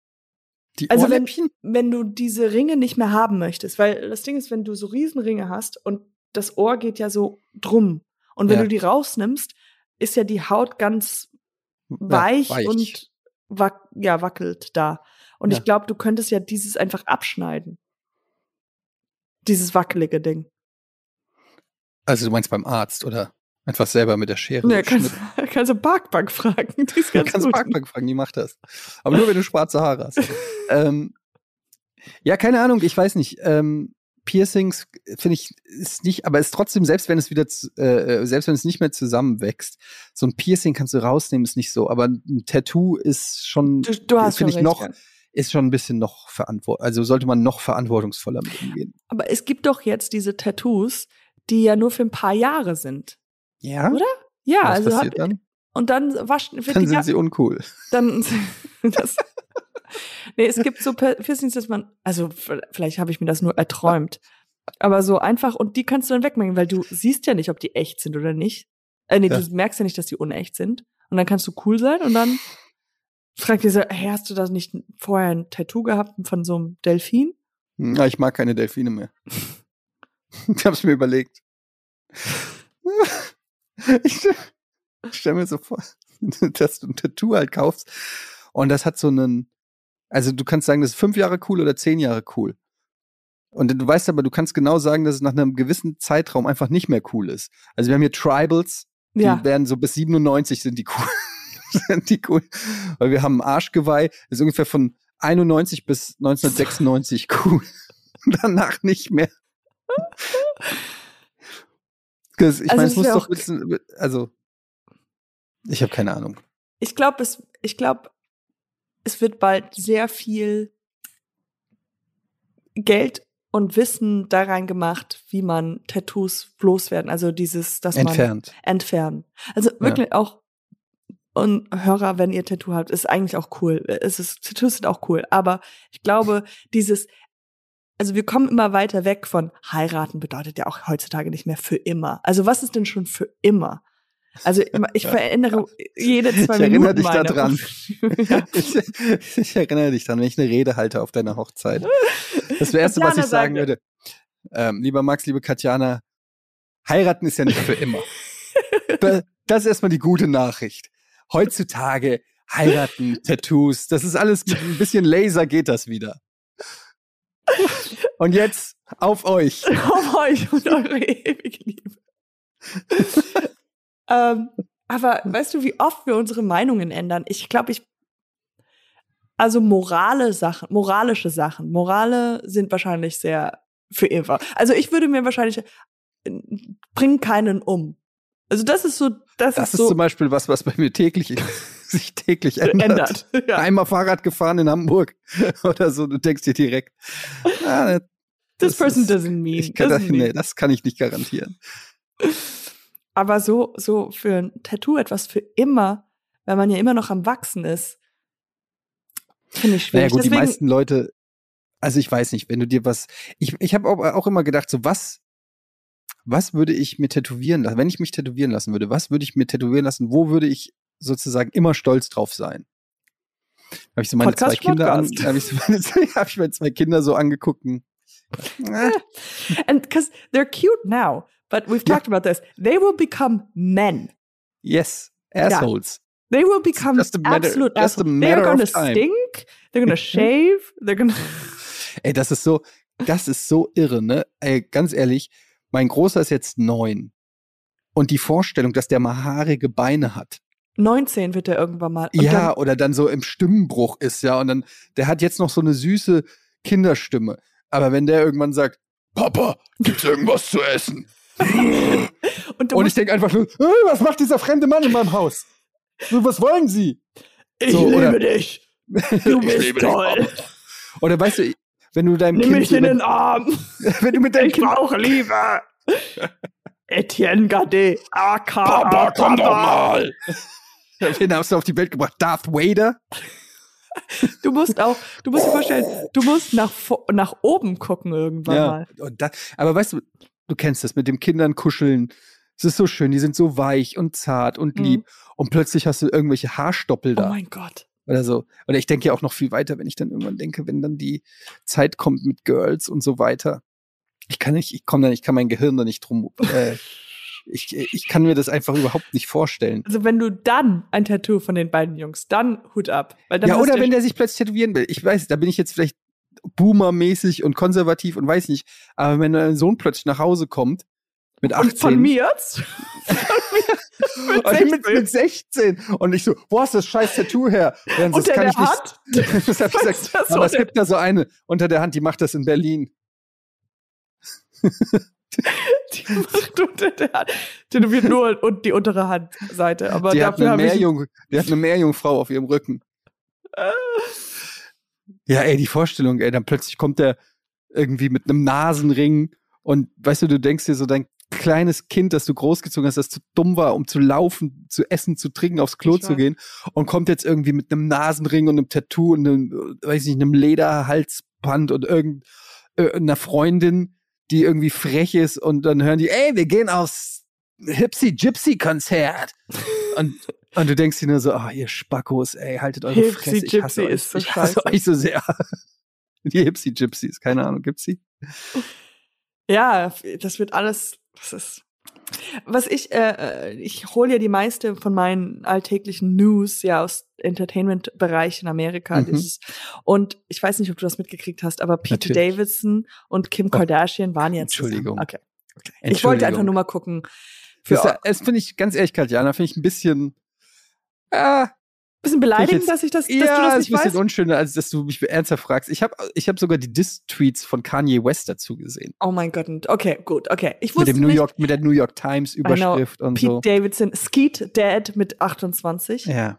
die Also wenn, Ohrläppchen? wenn du diese Ringe nicht mehr haben möchtest, weil das Ding ist, wenn du so Riesenringe hast und das Ohr geht ja so drum und wenn Ja. du die rausnimmst, ist ja die Haut ganz weich, weich. und wac ja, wackelt da. Und Ja. ich glaube, du könntest ja dieses einfach abschneiden. Dieses wackelige Ding. Also du meinst beim Arzt oder einfach selber mit der Schere? Ja, so kannst, schnippen? kannst du Parkbank fragen. Die ist Du ganz kannst gut. Parkbank fragen, die macht das. Aber nur, wenn du schwarze Haare hast. ähm, ja, keine Ahnung, ich weiß nicht. Ähm, Piercings, finde ich, ist nicht, aber ist trotzdem, selbst wenn es wieder, zu- äh, selbst wenn es nicht mehr zusammenwächst, so ein Piercing kannst du rausnehmen, ist nicht so. Aber ein Tattoo ist schon, Du, du hast schon finde ich, recht, noch, ja. ist schon ein bisschen noch verantwortlich. Also sollte man noch verantwortungsvoller mit umgehen. Aber es gibt doch jetzt diese Tattoos, die ja nur für ein paar Jahre sind. Ja? Oder? Ja, Was also passiert hab, dann? und dann waschen wird Dann die sind ga- sie uncool. dann das, nee, es gibt so Per- Piercings, dass man, also v- vielleicht habe ich mir das nur erträumt, aber so einfach, und die kannst du dann wegmachen, weil du siehst ja nicht, ob die echt sind oder nicht. Äh, nee, Ja. du merkst ja nicht, dass die unecht sind. Und dann kannst du cool sein und dann fragt dir so, hey, hast du da nicht vorher ein Tattoo gehabt von so einem Delfin? Ja, ich mag keine Delfine mehr. Ich hab's mir überlegt. Ich stell mir so vor, dass du ein Tattoo halt kaufst und das hat so einen, also du kannst sagen, das ist fünf Jahre cool oder zehn Jahre cool. Und du weißt aber, du kannst genau sagen, dass es nach einem gewissen Zeitraum einfach nicht mehr cool ist. Also wir haben hier Tribals, die Ja. werden so bis siebenundneunzig sind die cool. sind die cool. Weil wir haben ein Arschgeweih, das ist ungefähr von einundneunzig bis neunzehnhundertsechsundneunzig cool. Danach nicht mehr. Das- Ich Also meine, es es muss wär doch auch- wissen, also ich habe keine Ahnung. Ich glaube, es, ich glaube, es wird bald sehr viel Geld und Wissen da rein gemacht, wie man Tattoos loswerden. Also dieses, dass man Entfernt. entfernen. Also wirklich auch, und Hörer, wenn ihr Tattoo habt, ist eigentlich auch cool. Es ist, Tattoos sind auch cool. Aber ich glaube, dieses, also wir kommen immer weiter weg von heiraten bedeutet ja auch heutzutage nicht mehr für immer. Also was ist denn schon für immer? Also immer- ich verändere jede zwei Ich Minuten erinnere dich meine. daran. Ja. Ich, ich erinnere dich dran, wenn ich eine Rede halte auf deiner Hochzeit. Das Erste, was Katjana ich sagen sagte- würde, ähm, lieber Max, liebe Katjana, heiraten ist ja nicht für immer. Da- Das ist erstmal die gute Nachricht. Heutzutage heiraten, Tattoos, das ist alles mit ein bisschen Laser geht das wieder. Und jetzt auf euch. Auf euch und eure ewige Liebe. ähm, aber weißt du, wie oft wir unsere Meinungen ändern? Ich glaube, ich also morale Sachen, moralische Sachen. Morale sind wahrscheinlich sehr für immer. Also ich würde mir wahrscheinlich bring keinen um. Also das ist so, das, Das ist ist so zum Beispiel was, was bei mir täglich sich täglich ändert. ändert. Ja. Einmal Fahrrad gefahren in Hamburg oder so, du denkst dir direkt, ah, This person ist, doesn't mean. Ich kann doesn't das, mean. nee, das kann ich nicht garantieren. Aber so, so für ein Tattoo etwas für immer, weil man ja immer noch am Wachsen ist, finde ich schwierig. Naja gut, Deswegen, die meisten Leute, also ich weiß nicht, wenn du dir was, ich, ich habe auch, auch immer gedacht, so was, was würde ich mir tätowieren lassen, wenn ich mich tätowieren lassen würde, was würde ich mir tätowieren lassen, wo würde ich sozusagen immer stolz drauf sein? Habe ich so meine Podcast, zwei Kinder Podcast. an, habe ich, so meine, hab ich meine zwei Kinder so angeguckt. Und, äh, and because they're cute now, but we've Ja. talked about this, they will become men. yes, assholes. They will become just a matter- absolute just a assholes. matter They're gonna of time. stink. They're gonna shave. They're gonna. Ey, das ist so, das ist so irre, ne? Ey, ganz ehrlich, mein Großer ist jetzt neun. Und die Vorstellung, dass der mal haarige Beine hat. neunzehn wird er irgendwann mal. Und Ja, dann, oder dann so im Stimmenbruch ist, ja. Und dann, der hat jetzt noch so eine süße Kinderstimme. Aber wenn der irgendwann sagt, Papa, gibt's irgendwas zu essen? und du Und ich musst, denke einfach nur, äh, was macht dieser fremde Mann in meinem Haus? So, was wollen Sie? ich so, liebe oder- dich. Du Ich bist liebe dich, toll. Oder weißt du, wenn du deinem Nimm Kind, mich in wenn, den Arm. wenn du mit deinem Ich Kind, brauche Liebe. Etienne Gade, A K A mal! Den hast du auf die Welt gebracht, Darth Vader. Du musst auch, du musst dir vorstellen, du musst nach, vo- nach oben gucken irgendwann mal. Und da, aber weißt du, du kennst das mit den Kindern kuscheln. Es ist so schön, die sind so weich und zart und Mhm. lieb. Und plötzlich hast du irgendwelche Haarstoppel Oh da. mein Gott. Oder so. Oder ich denke ja auch noch viel weiter, wenn ich dann irgendwann denke, wenn dann die Zeit kommt mit Girls und so weiter. Ich kann nicht, ich komme da nicht, ich kann mein Gehirn da nicht drum. Äh, ich, ich kann mir das einfach überhaupt nicht vorstellen. Also wenn du dann ein Tattoo von den beiden Jungs, dann Hut ab. Weil dann Ja, hast oder du wenn der sich plötzlich tätowieren will. Ich weiß, da bin ich jetzt vielleicht boomermäßig und konservativ und weiß nicht. Aber wenn dein Sohn plötzlich nach Hause kommt, mit achtzehn. Und von mir jetzt? Von mir? Und mit, mit sechzehn. Und ich so, wo hast du das scheiß Tattoo her? Und dann so, Unter das kann der ich nicht. Hand? Das hab ich Was gesagt, ist das aber es unter- gibt da so eine unter der Hand, die macht das in Berlin. Die macht unter der Hand. Tätowiert nur und die untere Handseite. Aber Die hat, dafür eine habe ich. Meerjung, die hat eine Meerjungfrau auf ihrem Rücken. Ja, ey, die Vorstellung, ey, dann plötzlich kommt der irgendwie mit einem Nasenring und weißt du, du denkst dir so, dein kleines Kind, das du großgezogen hast, das zu dumm war, um zu laufen, zu essen, zu trinken, aufs Klo Ich zu weiß. gehen und kommt jetzt irgendwie mit einem Nasenring und einem Tattoo und einem, weiß nicht, einem Lederhalsband und irgend, äh, einer Freundin, die irgendwie frech ist und dann hören die, ey, wir gehen aufs Hipsy-Gypsy-Konzert. und, und du denkst dir nur so, ah, ihr Spackos, ey, haltet eure Hipsy Fresse, ich hasse Gypsy euch, ist so ich hasse scheiße. euch so sehr. Die Hipsy-Gypsies, keine Ahnung, gibt's sie? Ja, das wird alles. Das ist. Was ich, äh, ich hole ja die meiste von meinen alltäglichen News ja aus Entertainment-Bereich in Amerika. Mhm. Dieses, und ich weiß nicht, ob du das mitgekriegt hast, aber Pete Natürlich. Davidson und Kim Oh, Kardashian waren jetzt Entschuldigung. zusammen. Okay. Ich wollte einfach nur mal gucken. Für Das, das finde ich, ganz ehrlich, Katjana, finde ich ein bisschen, ah, bisschen beleidigend, jetzt- dass ich das, dass ja, du das ist nicht ein bisschen weißt. unschöner, als dass du mich ernsthaft fragst. Ich habe ich hab sogar die Diss-Tweets von Kanye West dazu gesehen. Oh mein Gott. Okay, gut, okay. Ich Mit wusste dem New nicht, York, mit der New York Times Überschrift und Pete so. Davidson, Skeet Dad mit achtundzwanzig. Ja.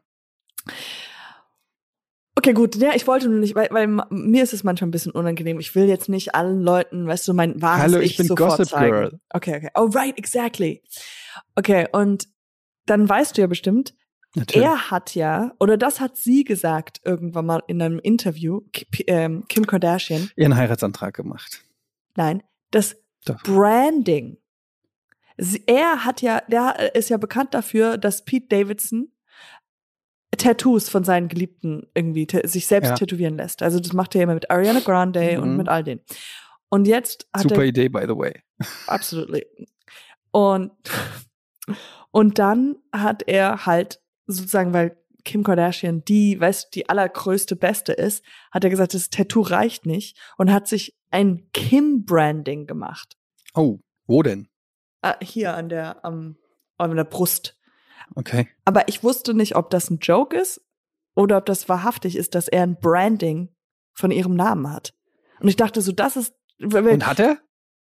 Okay, gut. Ja, ich wollte nur nicht, weil, weil ma- mir ist es manchmal ein bisschen unangenehm. Ich will jetzt nicht allen Leuten, weißt du, mein wahres Hallo, ich Ich bin sofort Gossip zeigen. Girl. Okay, okay. Oh, right, exactly. Okay, und dann weißt du ja bestimmt, Natürlich. er hat ja, oder das hat sie gesagt irgendwann mal in einem Interview, Ki- ähm, Kim Kardashian, Ihren Heiratsantrag gemacht. nein, das Doch. Branding. Sie, er hat ja, der ist ja bekannt dafür, dass Pete Davidson Tattoos von seinen Geliebten irgendwie tä- sich selbst Ja. tätowieren lässt. Also das macht er ja immer mit Ariana Grande und Mhm. mit all denen. Und jetzt hat Super er Idee, by the way. absolutely. Und und dann hat er halt sozusagen, weil Kim Kardashian, die, weißt du, die allergrößte Beste ist, hat er gesagt, das Tattoo reicht nicht und hat sich ein Kim-Branding gemacht. Oh, wo denn? Äh, hier an der, um, an der Brust. Okay. Aber ich wusste nicht, ob das ein Joke ist oder ob das wahrhaftig ist, dass er ein Branding von ihrem Namen hat. Und ich dachte so, das ist... Und hat er?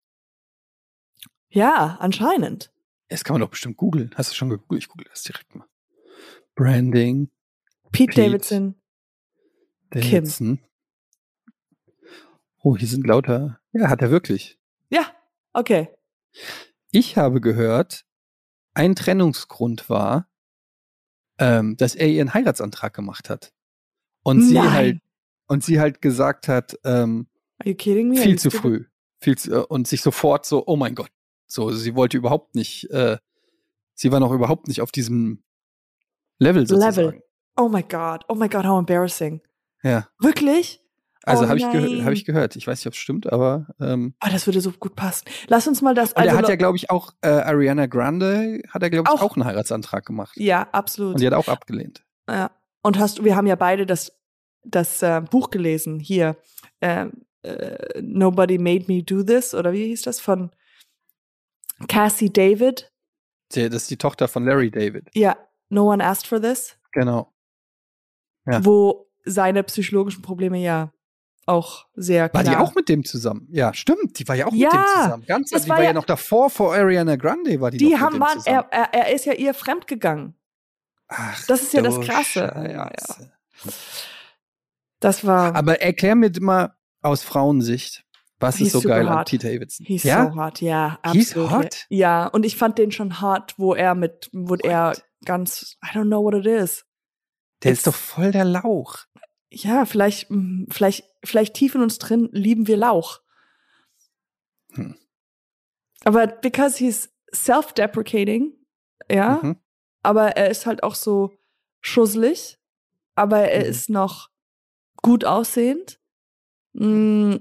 Ja, anscheinend. Das kann man doch bestimmt googeln. Hast du schon gegoogelt? Ich google das direkt mal. Branding. Pete, Pete Davidson. Davidson. Kim. Oh, hier sind lauter. Ja, hat er wirklich. Ja, okay. Ich habe gehört, ein Trennungsgrund war, ähm, dass er ihren Heiratsantrag gemacht hat. Und Nein. sie halt, und sie halt gesagt hat, ähm, Are you kidding me? viel zu früh. Viel zu, äh, und sich sofort so, oh mein Gott. So, sie wollte überhaupt nicht, äh, sie war noch überhaupt nicht auf diesem Level sozusagen. Level. Oh my God. Oh my God, how embarrassing. Ja. Wirklich? Also oh habe ich, gehör, hab nein. ich gehört. Ich weiß nicht, ob es stimmt, aber ähm, Oh, das würde so gut passen. Lass uns mal das... Und er also hat ja, glaube ich, auch äh, Ariana Grande, hat er, glaube ich, Auch. auch einen Heiratsantrag gemacht. Ja, absolut. Und die hat auch abgelehnt. Ja. Und hast du, wir haben ja beide das, das äh, Buch gelesen, hier, äh, äh, Nobody Made Me Do This, oder wie hieß das, von Cassie David. Die, das ist die Tochter von Larry David. Ja, No One Asked for This. Genau. Ja. Wo seine psychologischen Probleme ja auch sehr klar. War die auch mit dem zusammen? Ja, stimmt. Die war ja auch Ja, mit dem zusammen. Ganz, das also die war war ja, ja noch davor, vor Ariana Grande war die, Die noch haben mit dem waren, zusammen. er, er, er ist ja ihr fremdgegangen. Ach, Das ist ja das du Krasse. Scheiße. Ja, ja. Das war. Aber erklär mir mal aus Frauensicht, was He's ist so super geil an hot. Pete Davidson? He's ja? so hot, ja, He's absolut. hot? Ja, und ich fand den schon hot, wo er mit, wo What? er ganz, I don't know what it is. Der It's, ist doch voll der Lauch. Ja, vielleicht, mm, vielleicht, vielleicht tief in uns drin lieben wir Lauch. Hm. Aber because he's self-deprecating, ja, Mhm. aber er ist halt auch so schusselig, aber er Mhm. ist noch gut aussehend. Mm,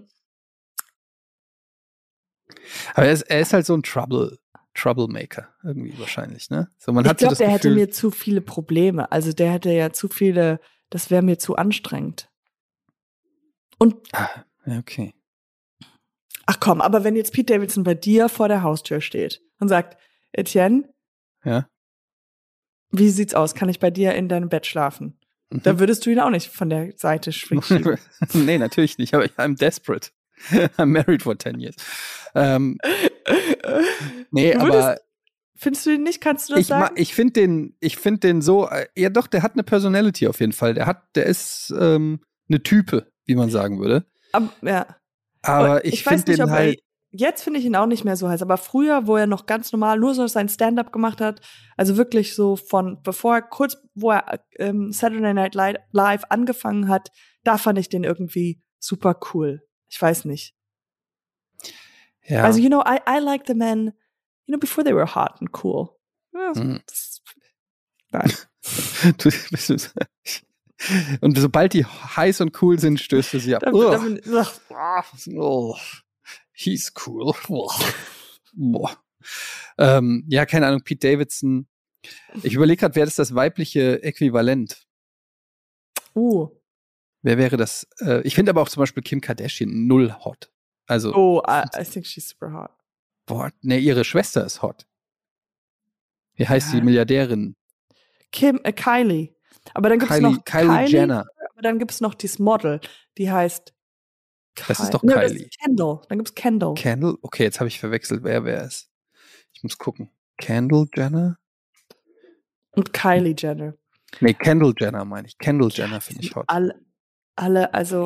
Aber er ist, er ist halt so ein Trouble, Troublemaker irgendwie wahrscheinlich, ne? So, man ich hat so glaube, das der hätte Gefühl, mir zu viele Probleme. Also der hätte ja zu viele, das wäre mir zu anstrengend. Und, ah, ja, okay. ach komm, aber wenn jetzt Pete Davidson bei dir vor der Haustür steht und sagt, Etienne, Ja. wie sieht's aus? Kann ich bei dir in deinem Bett schlafen? Mhm. Da würdest du ihn auch nicht von der Seite schieben. Nee, natürlich nicht, aber I'm desperate. I'm married for ten years. Ähm, nee, Du aber würdest- Findest du ihn nicht? Kannst du das ich, ma- sagen? ich finde den, ich finde den so, äh, ja doch, der hat eine Personality auf jeden Fall. Der hat, der ist ähm, eine Type, wie man sagen würde. Ab, ja. Aber Und ich, weiß finde nicht, den ob halt, er, jetzt finde ich ihn auch nicht mehr so heiß, aber früher, wo er noch ganz normal nur so sein Stand-up gemacht hat, also wirklich so von, bevor er, kurz, wo er ähm, Saturday Night Li- Live angefangen hat, da fand ich den irgendwie super cool. Ich weiß nicht. ja. Also, you know, I, I like the men, you know, before they were hot and cool. Ja, Hm. das, nein. Du bist so- Und sobald die heiß und cool sind, stößt du sie ab. Da, Ugh. da bin, ach, Oh, he's cool. Boah. Boah. Ähm, ja, keine Ahnung, Pete Davidson. Ich überlege gerade, wer ist das weibliche Äquivalent? uh, Wer wäre das? Äh, ich finde aber auch zum Beispiel Kim Kardashian null hot. Also, oh, I, I think she's super hot. boah, ne, ihre Schwester ist hot. Wie heißt Ja. die Milliardärin? Kim, äh, Kylie. Aber dann gibt's Kylie, noch Kylie Jenner. aber dann gibt's noch dieses Model, die heißt Das ist Ky- doch Nee, das Kylie. ist Kendall. Dann gibt's Kendall. Kendall? Okay, jetzt habe ich verwechselt, wer wer ist. Ich muss gucken. Kendall Jenner? Und Kylie Jenner. Nee, Kendall Jenner meine ich. Kendall Jenner finde ich hot. Alle, alle, also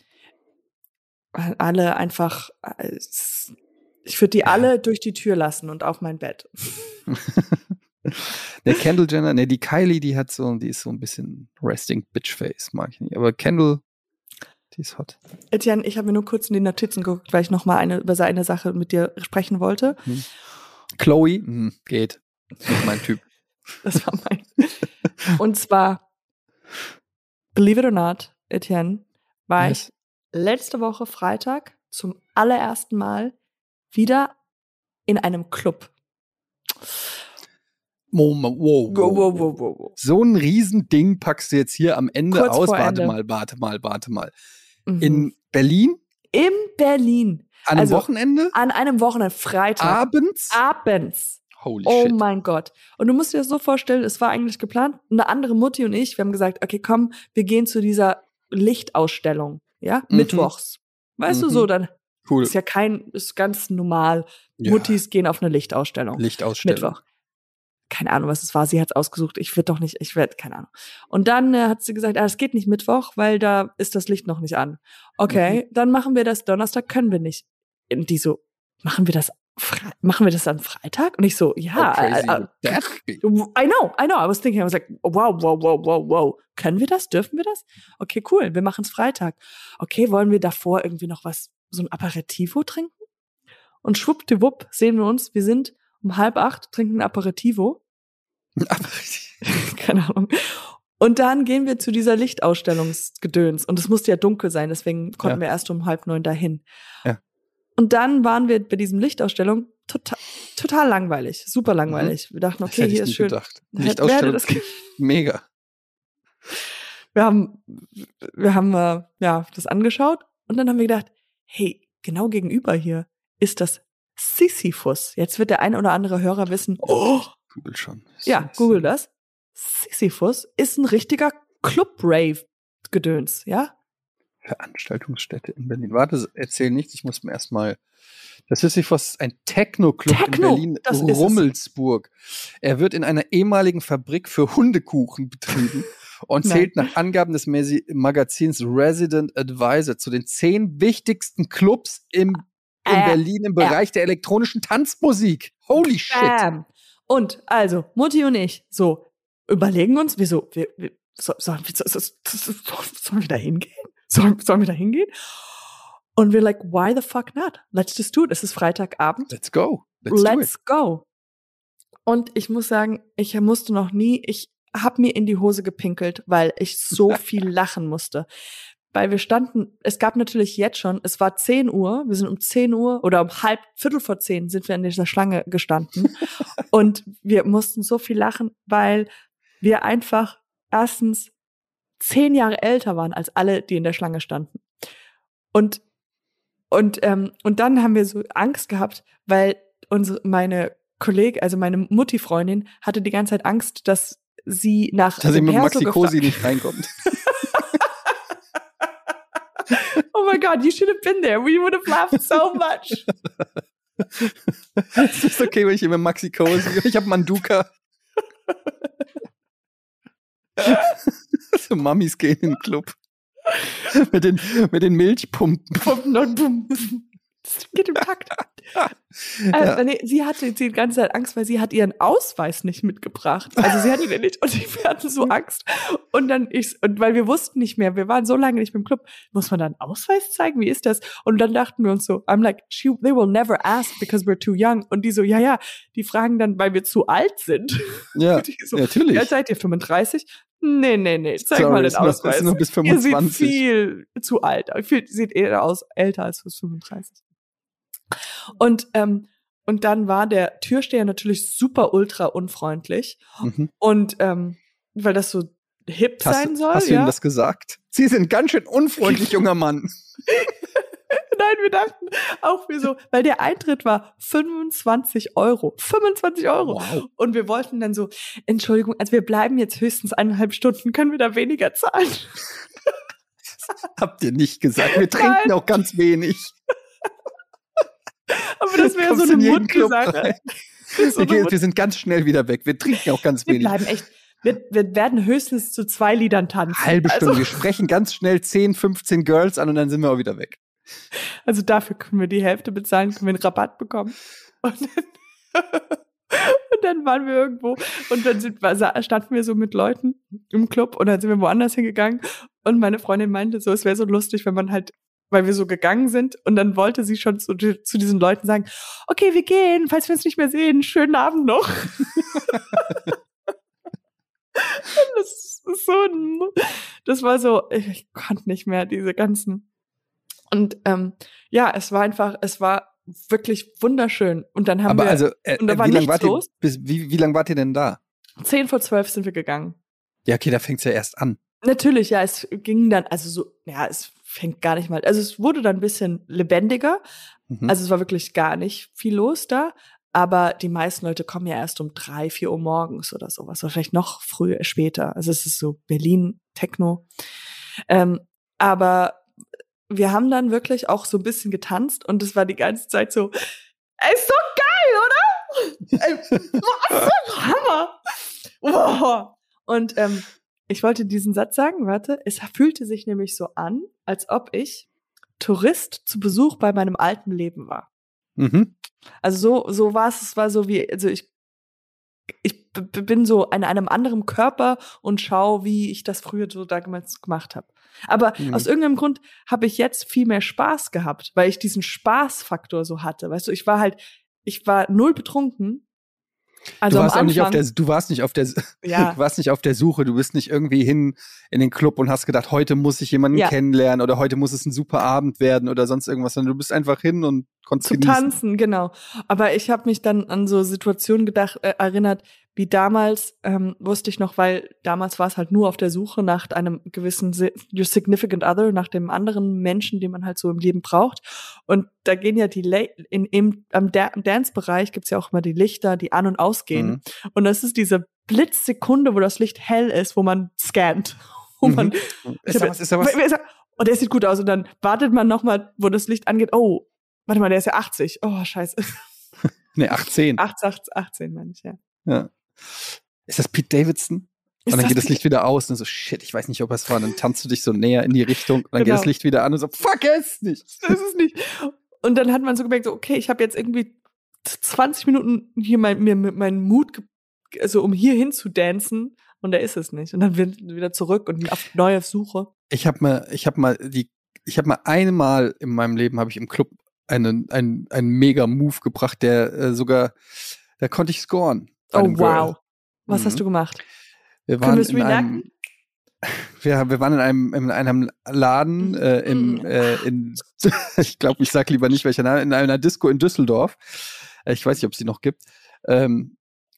alle einfach, äh, ich würde die Ja. alle durch die Tür lassen und auf mein Bett. Der Kendall Jenner, ne, die Kylie, die hat so, die ist so ein bisschen Resting Bitch Face, mag ich nicht. Aber Kendall, die ist hot. Etienne, ich habe mir nur kurz in die Notizen geguckt, weil ich noch mal eine, über eine Sache mit dir sprechen wollte. Hm. Chloe, hm, geht. Ist nicht mein Typ. Das war mein. Und zwar, believe it or not, Etienne, war Yes. ich letzte Woche Freitag zum allerersten Mal wieder in einem Club. Moment, wow, wow, Wow, wow, wow, wow, wow. So ein Riesending packst du jetzt hier am Ende Kurz aus. vor Warte Ende. mal, warte mal, warte mal. Mhm. In Berlin? In Berlin. An einem Also, Wochenende? An einem Wochenende, Freitag. Abends? Abends. Holy Oh shit. mein Gott. Und du musst dir das so vorstellen, es war eigentlich geplant, eine andere Mutti und ich, wir haben gesagt, okay, komm, wir gehen zu dieser Lichtausstellung, ja, Mhm. mittwochs. Weißt Mhm. du, so, dann Cool. ist ja kein, ist ganz normal, Ja. Muttis gehen auf eine Lichtausstellung. Lichtausstellung. Mittwoch. Keine Ahnung, was es war, sie hat's ausgesucht, ich würde doch nicht, ich werde, keine Ahnung. Und dann äh, hat sie gesagt, ah, es geht nicht Mittwoch, weil da ist das Licht noch nicht an. Okay, Mhm. dann machen wir das Donnerstag, können wir nicht. Und die so, machen wir das Fre- machen wir das dann Freitag? Und ich so, ja. How crazy äh, äh, would that be? I know, I know. I was thinking, I was like, wow, wow, wow, wow, wow. Können wir das? Dürfen wir das? Okay, cool, wir machen es Freitag. Okay, wollen wir davor irgendwie noch was, so ein Aperitivo trinken? Und schwuppdiwupp sehen wir uns, wir sind um halb acht, trinken ein Aperitivo. Keine Ahnung. Und dann gehen wir zu dieser Lichtausstellungsgedöns. Und es musste ja dunkel sein, deswegen konnten Ja. wir erst um halb neun dahin. Ja. Und dann waren wir bei diesem Lichtausstellung total, total langweilig, super langweilig. Wir dachten, Das okay, hätte ich hier ist nie schön. gedacht. Hätte- Lichtausstellung, wäre das- mega. Wir haben, wir haben äh, ja das angeschaut und dann haben wir gedacht, hey, genau gegenüber hier ist das Sisyphus. Jetzt wird der ein oder andere Hörer wissen, oh, Google schon. ja, google das. Sisyphus ist ein richtiger Club-Rave-Gedöns, ja? Veranstaltungsstätte in Berlin. Warte, erzähl nichts, ich muss mir erstmal. Das Sisyphos ist ein Techno-Club Techno, in Berlin, das ist es. Rummelsburg. Er wird in einer ehemaligen Fabrik für Hundekuchen betrieben und Nein. zählt nach Angaben des Masi- Magazins Resident Advisor zu den zehn wichtigsten Clubs im, in Äh, Berlin im Bereich der elektronischen Tanzmusik. Holy shit. Bam. Und also, Mutti und ich, so, überlegen uns, wieso, wir, wir, so, so, so, so, so, sollen wir da hingehen? Sollen, sollen wir da hingehen? Und wir like, why the fuck not? Let's just do it. Es ist Freitagabend. Let's go. Let's, Let's, do it. go. Und ich muss sagen, ich musste noch nie, ich habe mir in die Hose gepinkelt, weil ich so viel lachen musste. Weil wir standen, es gab natürlich jetzt schon, es war zehn Uhr, wir sind um zehn Uhr oder um halb, Viertel vor zehn sind wir in dieser Schlange gestanden und wir mussten so viel lachen, weil wir einfach erstens zehn Jahre älter waren als alle, die in der Schlange standen. Und und ähm, und dann haben wir so Angst gehabt, weil unsere meine Kollegin, also meine Mutti-Freundin, hatte die ganze Zeit Angst, dass sie nach Dass sie dem mit Perso Maxi Cosi gefra- nicht reinkommt. Oh my God, you should have been there. We would have laughed so much. Es ist okay, wenn ich hier mit Maxi Cosi, ich habe Manduka. So Mamis gehen in den Club. mit, den, mit den Milchpumpen. Pumpen und bum, bum. Das geht im Takt. Ja. Äh, nee, sie hatte die ganze Zeit Angst, weil sie hat ihren Ausweis nicht mitgebracht. Also sie hatte den nicht und wir hatten so Angst. Und dann ich, und weil wir wussten nicht mehr, wir waren so lange nicht mit dem Club, muss man da einen Ausweis zeigen? Wie ist das? Und dann dachten wir uns so, I'm like, she, they will never ask because we're too young. Und die so, ja, ja, die fragen dann, weil wir zu alt sind. Ja, Und die so, natürlich. ja, seid ihr fünfunddreißig? Nee, nee, nee, zeig Sorry, mal den ist nur- Ausweis. ist nur bis Ihr sieht fünfundzwanzig. viel zu alt. Viel, sieht eher aus älter als bis fünfunddreißig. Und, ähm, und dann war der Türsteher natürlich super ultra unfreundlich. Mhm. Und ähm, weil das so hip Hast, sein soll, hast du ja. ihm das gesagt? Sie sind ganz schön unfreundlich, junger Mann. Nein, wir dachten auch wir so, weil der Eintritt war fünfundzwanzig Euro. fünfundzwanzig Euro. Wow. Und wir wollten dann so, Entschuldigung, also wir bleiben jetzt höchstens eineinhalb Stunden, können wir da weniger zahlen? Habt ihr nicht gesagt. Wir trinken Nein. auch ganz wenig. Aber das wäre so Kommst eine in jeden Club Mundsache. rein. So Wir, eine gehen, Mund- wir sind ganz schnell wieder weg. Wir trinken auch ganz wir wenig. bleiben echt, wir, wir werden höchstens zu zwei Liedern tanzen. Halbe Stunde. Also, Wir sprechen ganz schnell zehn, fünfzehn Girls an und dann sind wir auch wieder weg. also dafür können wir die Hälfte bezahlen, können wir einen Rabatt bekommen. Und dann, und dann waren wir irgendwo und dann sind, wir- standen wir so mit Leuten im Club und dann sind wir woanders hingegangen und meine Freundin meinte so, es wäre so lustig, wenn man halt, weil wir so gegangen sind und dann wollte sie schon zu, zu diesen Leuten sagen, okay, wir gehen, falls wir uns nicht mehr sehen, schönen Abend noch. Das ist so ein, das war so, ich konnte nicht mehr, diese ganzen. Und ähm, ja, es war einfach, es war wirklich wunderschön. Und dann haben Aber wir, also, äh, und da war wie lange nichts wart ihr, los. bis, wie, wie lange wart ihr denn da? Zehn vor zwölf sind wir gegangen. Ja, okay, da fängt's ja erst an. Natürlich, ja, es ging dann, also so, ja, es fängt gar nicht mal, also es wurde dann ein bisschen lebendiger. Mhm. Also es war wirklich gar nicht viel los da. Aber die meisten Leute kommen ja erst um drei, vier Uhr morgens oder sowas. Oder vielleicht noch früher, später. Also es ist so Berlin, Techno. Ähm, aber wir haben dann wirklich auch so ein bisschen getanzt und es war die ganze Zeit so, ey, ist so geil, oder? Ey, was für ein Hammer! Wow. Und ähm, ich wollte diesen Satz sagen, warte, es fühlte sich nämlich so an, als ob ich Tourist zu Besuch bei meinem alten Leben war. Mhm. Also so, so war es, es war so wie, also ich, ich b- bin so in einem anderen Körper und schaue, wie ich das früher so damals gemacht habe. Aber Mhm. aus irgendeinem Grund habe ich jetzt viel mehr Spaß gehabt, weil ich diesen Spaßfaktor so hatte. Weißt du, ich war halt, ich war null betrunken. Also du warst am auch nicht auf Anfang, der, du warst nicht auf der, Ja. du warst nicht auf der Suche, du bist nicht irgendwie hin in den Club und hast gedacht, heute muss ich jemanden Ja. kennenlernen oder heute muss es ein super Abend werden oder sonst irgendwas, sondern du bist einfach hin und konntest Zum genießen. Tanzen, genau. Aber ich habe mich dann an so Situationen gedacht, äh, erinnert, wie damals, ähm, wusste ich noch, weil damals war es halt nur auf der Suche nach einem gewissen si- your significant other, nach dem anderen Menschen, den man halt so im Leben braucht. Und da gehen ja die Le- in im am, Da- im Dance-Bereich gibt's ja auch immer die Lichter, die an und ausgehen. Mhm. Und das ist diese Blitzsekunde, wo das Licht hell ist, wo man scannt, wo Mhm. man Ist da was, ist da was? und der sieht gut aus und dann wartet man noch mal, wo das Licht angeht. Oh, warte mal, der ist ja achtzig. Oh, scheiße. Nee, achtzehn. achtzehn, achtzehn meine ich, ja. Ja. Ist das Pete Davidson? Ist Und dann das geht das Pete- Licht wieder aus und so, shit, ich weiß nicht, ob es war. Und dann tanzt du dich so näher in die Richtung und dann geht Genau. das Licht wieder an und so, fuck es nicht. Das ist es nicht. Und dann hat man so gemerkt, so, okay, ich habe jetzt irgendwie zwanzig Minuten hier mein, mir mit meinem Mut, ge- also um hier hin zu dancen und da ist es nicht. Und dann wird wieder zurück und auf neue Suche. Ich habe mal, ich habe mal die, ich habe mal einmal in meinem Leben habe ich im Club einen, einen, einen mega Move gebracht, der äh, sogar, da konnte ich scoren. bei Oh, einem Girl. wow. Was Mhm. hast du gemacht? Wir Können waren wir es in einem, reenacten? wir, wir waren in einem, in einem Laden, äh, im, Mhm. äh, in, ich glaube, ich sag lieber nicht welcher Name, in einer Disco in Düsseldorf. Äh, Ich weiß nicht, ob es die noch gibt. Ähm,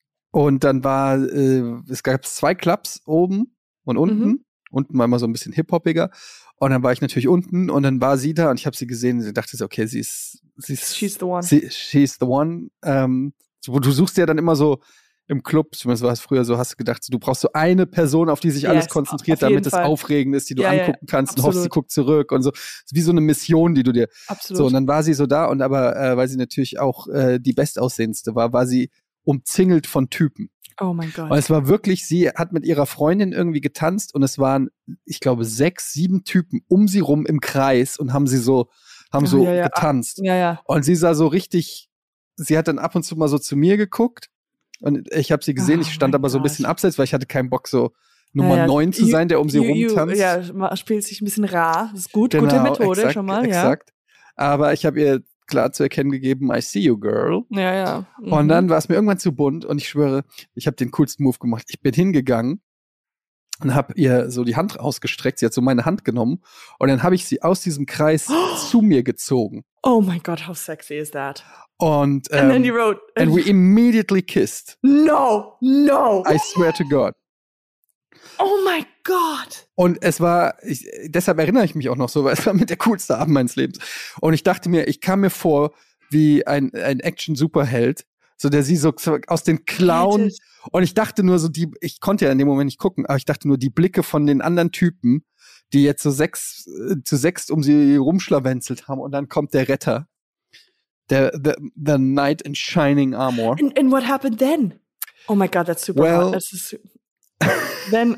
und dann war, äh, es gab zwei Clubs oben und unten. Mhm. Unten war immer so ein bisschen hip-hoppiger. Und dann war ich natürlich unten und dann war sie da und ich habe sie gesehen und ich dachte so, okay, sie ist, sie ist, She's the one. sie, she's the one. Ähm, so, du suchst ja dann immer so im Club, zumindest war es früher so, hast du gedacht, so, du brauchst so eine Person, auf die sich alles Yes, konzentriert, auf jeden damit es Fall. aufregend ist, die du Ja, ja, angucken kannst und hoffst, sie absolut. guckt zurück und so. Wie so eine Mission, die du dir. Absolut. So, und dann war sie so da und aber, äh, weil sie natürlich auch äh, die bestaussehendste war, war sie umzingelt von Typen. oh mein Gott. Und es war wirklich, sie hat mit ihrer Freundin irgendwie getanzt und es waren, ich glaube, sechs, sieben Typen um sie rum im Kreis und haben sie so, haben Oh, so ja, ja. getanzt. Ja, ja. Und sie sah so richtig, sie hat dann ab und zu mal so zu mir geguckt und ich habe sie gesehen, Oh ich stand mein aber so ein Gott. bisschen abseits, weil ich hatte keinen Bock, so Nummer Ja, ja. neun zu You- sein, der um sie you- you- rumtanzt. Ja, ma- spielt sich ein bisschen rar. Das ist gut, Genau, gute Methode exakt, schon mal, exakt. Aber ich habe ihr klar zu erkennen gegeben, I see you, girl. ja. Ja, ja. Mhm. Und dann war es mir irgendwann zu bunt und ich schwöre, ich habe den coolsten Move gemacht. Ich bin hingegangen und habe ihr so die Hand rausgestreckt. Sie hat so meine Hand genommen und dann habe ich sie aus diesem Kreis zu mir gezogen. Oh mein Gott, how sexy is that? Und And then you ähm, wrote, and we immediately kissed. no, no. I swear to God. Oh mein Gott. Und es war, ich, deshalb erinnere ich mich auch noch so, weil es war mit der coolste Abend meines Lebens. Und ich dachte mir, ich kam mir vor wie ein, ein Action-Superheld, so der sie so aus den Klauen. Rettet. Und ich dachte nur so, die, ich konnte ja in dem Moment nicht gucken, aber ich dachte nur, die Blicke von den anderen Typen, die jetzt so sechs äh, zu sechs um sie rumschlawenzelt haben. Und dann kommt der Retter. Der, the, the Knight in Shining Armor. And, and what happened then? Oh my God, that's super Well- hot. That's su- then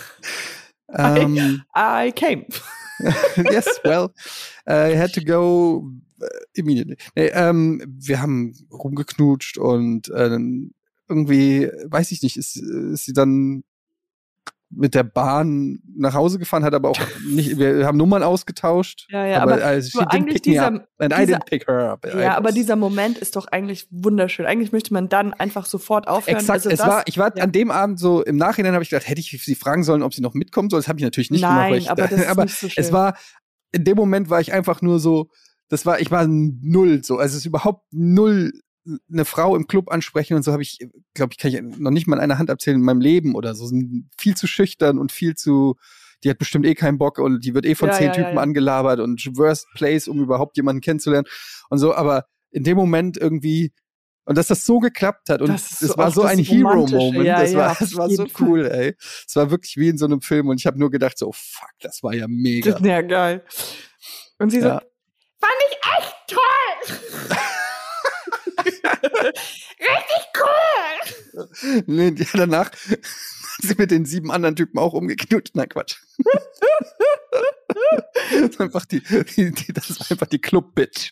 Ähm, I came. yes, well, I had to go uh, immediately. Nee, ähm, wir haben rumgeknutscht und äh, irgendwie, weiß ich nicht, ist, ist sie dann mit der Bahn nach Hause gefahren, hat aber auch nicht, wir haben Nummern ausgetauscht. Ja, ja, aber, aber also, she aber didn't eigentlich pick me dieser- up. And I dieser- didn't pick her up. I Ja, aber was- dieser Moment ist doch eigentlich wunderschön. Eigentlich möchte man dann einfach sofort aufhören. Exakt, Also es das, war, ich war ja. an dem Abend so, im Nachhinein habe ich gedacht, hätte ich sie fragen sollen, ob sie noch mitkommen soll. Das habe ich natürlich nicht Nein, gemacht. Weil ich, aber das ist aber nicht so schön. es war, in dem Moment war ich einfach nur so, das war, ich war null so, also es ist überhaupt null eine Frau im Club ansprechen und so habe ich, glaube ich, kann ich noch nicht mal in einer Hand abzählen in meinem Leben oder so. Sind viel zu schüchtern und viel zu, die hat bestimmt eh keinen Bock und die wird eh von Ja, zehn ja, Typen ja, ja. angelabert und worst place, um überhaupt jemanden kennenzulernen und so, aber in dem Moment irgendwie, und dass das so geklappt hat und Das ist es so war auch so das ein Romantische. Hero-Moment, Ja, das ja, war, auf das war so jeden Fall. cool, ey. Es war wirklich wie in so einem Film und ich habe nur gedacht so, fuck, das war ja mega. Ja, geil. Und sie so, Ja. fand ich echt toll. Richtig cool. Nee, ja, danach hat sie mit den sieben anderen Typen auch umgeknutscht. Nein, Quatsch. Das ist einfach die, die, die, das ist einfach die Club-Bitch.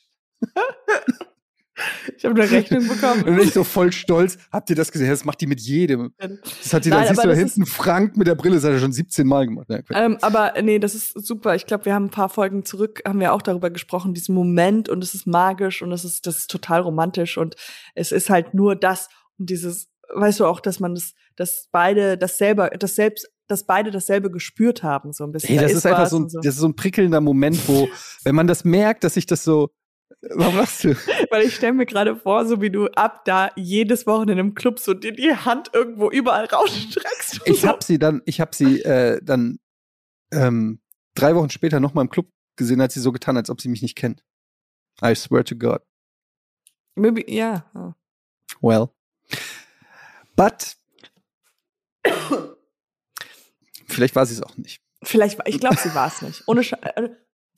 Ich habe eine Rechnung bekommen. Und ich so voll stolz, habt ihr das gesehen? Das macht die mit jedem. Das hat die, da Nein, siehst du aber da das hinten Frank mit der Brille, das hat er schon siebzehn Mal gemacht. Nein, Quatsch. Ähm, aber nee, das ist super. Ich glaube, wir haben ein paar Folgen zurück, haben wir auch darüber gesprochen, diesen Moment und es ist magisch und es ist, das ist total romantisch und es ist halt nur das und dieses, weißt du auch, dass man das, dass beide dasselbe, das selbst, dass beide dasselbe gespürt haben, so ein bisschen. Hey, das Da ist einfach was so ein, und so. das ist so ein prickelnder Moment, wo, wenn man das merkt, dass sich das so, warum lachst du? Weil ich stelle mir gerade vor, so wie du ab da jedes Wochenende im Club so dir die Hand irgendwo überall rausstreckst. Ich so. hab sie dann, ich hab sie äh, dann ähm, drei Wochen später noch mal im Club gesehen, hat sie so getan, als ob sie mich nicht kennt. I swear to God. Maybe, ja. Oh. Well. But vielleicht war sie es auch nicht. Vielleicht, war- ich glaube, sie war es nicht. Ohne Sch äh,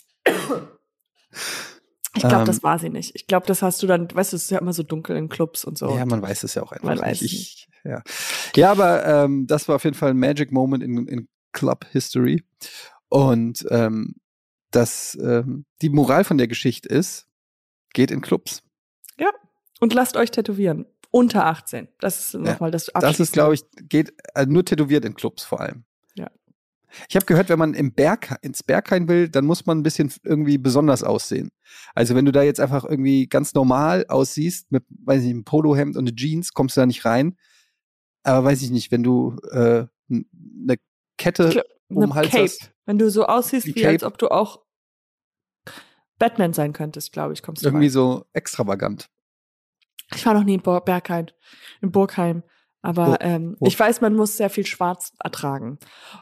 Ich glaube, Ähm, das war sie nicht. Ich glaube, das hast du dann, weißt du, es ist ja immer so dunkel in Clubs und so. Ja, man weiß es ja auch einfach Man weiß nicht. es Ich, ja. ja, aber ähm, das war auf jeden Fall ein Magic Moment in, in Club History. Und ähm, das, ähm, die Moral von der Geschichte ist, geht in Clubs. Ja. Und lasst euch tätowieren. Unter achtzehn. Das ist nochmal das Abschließende. Das ist, glaube ich, geht äh, nur tätowiert in Clubs vor allem. Ja. Ich habe gehört, wenn man im Berg, ins Berghain will, dann muss man ein bisschen irgendwie besonders aussehen. Also wenn du da jetzt einfach irgendwie ganz normal aussiehst, mit, weiß ich nicht, einem Polohemd und eine Jeans, kommst du da nicht rein. Aber weiß ich nicht, wenn du äh, eine Kette glaub, um den eine Hals Cape. hast, Wenn du so aussiehst, Die wie Cape. als ob du auch Batman sein könntest, glaube ich, kommst du irgendwie rein. so extravagant. Ich war noch nie in Bor- Bergheim, in Burgheim. Aber Oh, ähm, oh. ich weiß, man muss sehr viel Schwarz ertragen.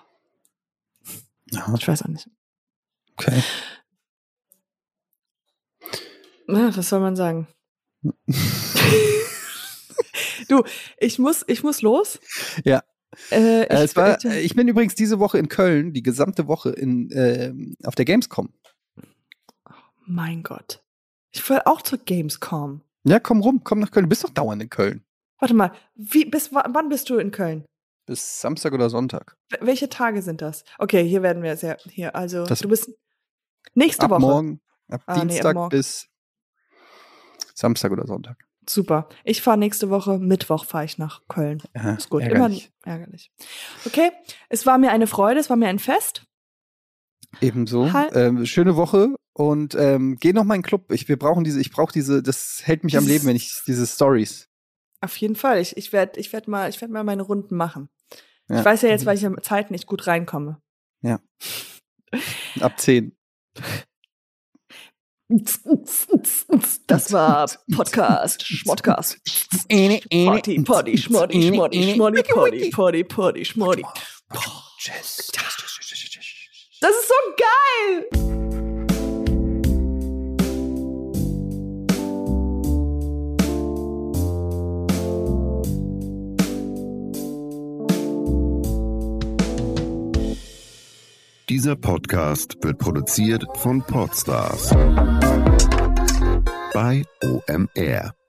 Ja, Ich weiß auch nicht. okay. Na, was soll man sagen? Du, ich muss, ich muss los. Ja. Äh, ich, Äh, es war, ich, ich bin übrigens diese Woche in Köln, die gesamte Woche in, äh, auf der Gamescom. mein Gott. Ich will auch zur Gamescom. Ja, komm rum, komm nach Köln. Du bist doch dauernd in Köln. Warte mal, wie, bis wa- wann bist du in Köln? Bis Samstag oder Sonntag. W- Welche Tage sind das? Okay, hier werden wir sehr, hier, also, Das- du bist nächste Ab Woche. morgen, ab Ah, nee, ab Dienstag morgen. bis Samstag oder Sonntag. Super. Ich fahre nächste Woche, Mittwoch fahre ich nach Köln. Aha, Ist gut, ärgerlich. immer ärgerlich. Okay, es war mir eine Freude, es war mir ein Fest. Ebenso. Hi. Ähm, schöne Woche und ähm, geh noch mal in den Club. Ich, wir brauchen diese, ich brauche diese, das hält mich am Dieses- Leben, wenn ich diese Stories. Auf jeden Fall. Ich, ich werde ich werd mal, ich werd mal meine Runden machen. Ja. Ich weiß ja jetzt, weil ich in Zeit nicht gut reinkomme. Ab zehn. Das war Podcast, Schmodcast. Potty, Potty, Schmoddy, Schmoddy, Schmoddy, Potty, Potty, Potty, Schmoddy. Das ist so geil! Dieser Podcast wird produziert von Podstars bei O M R.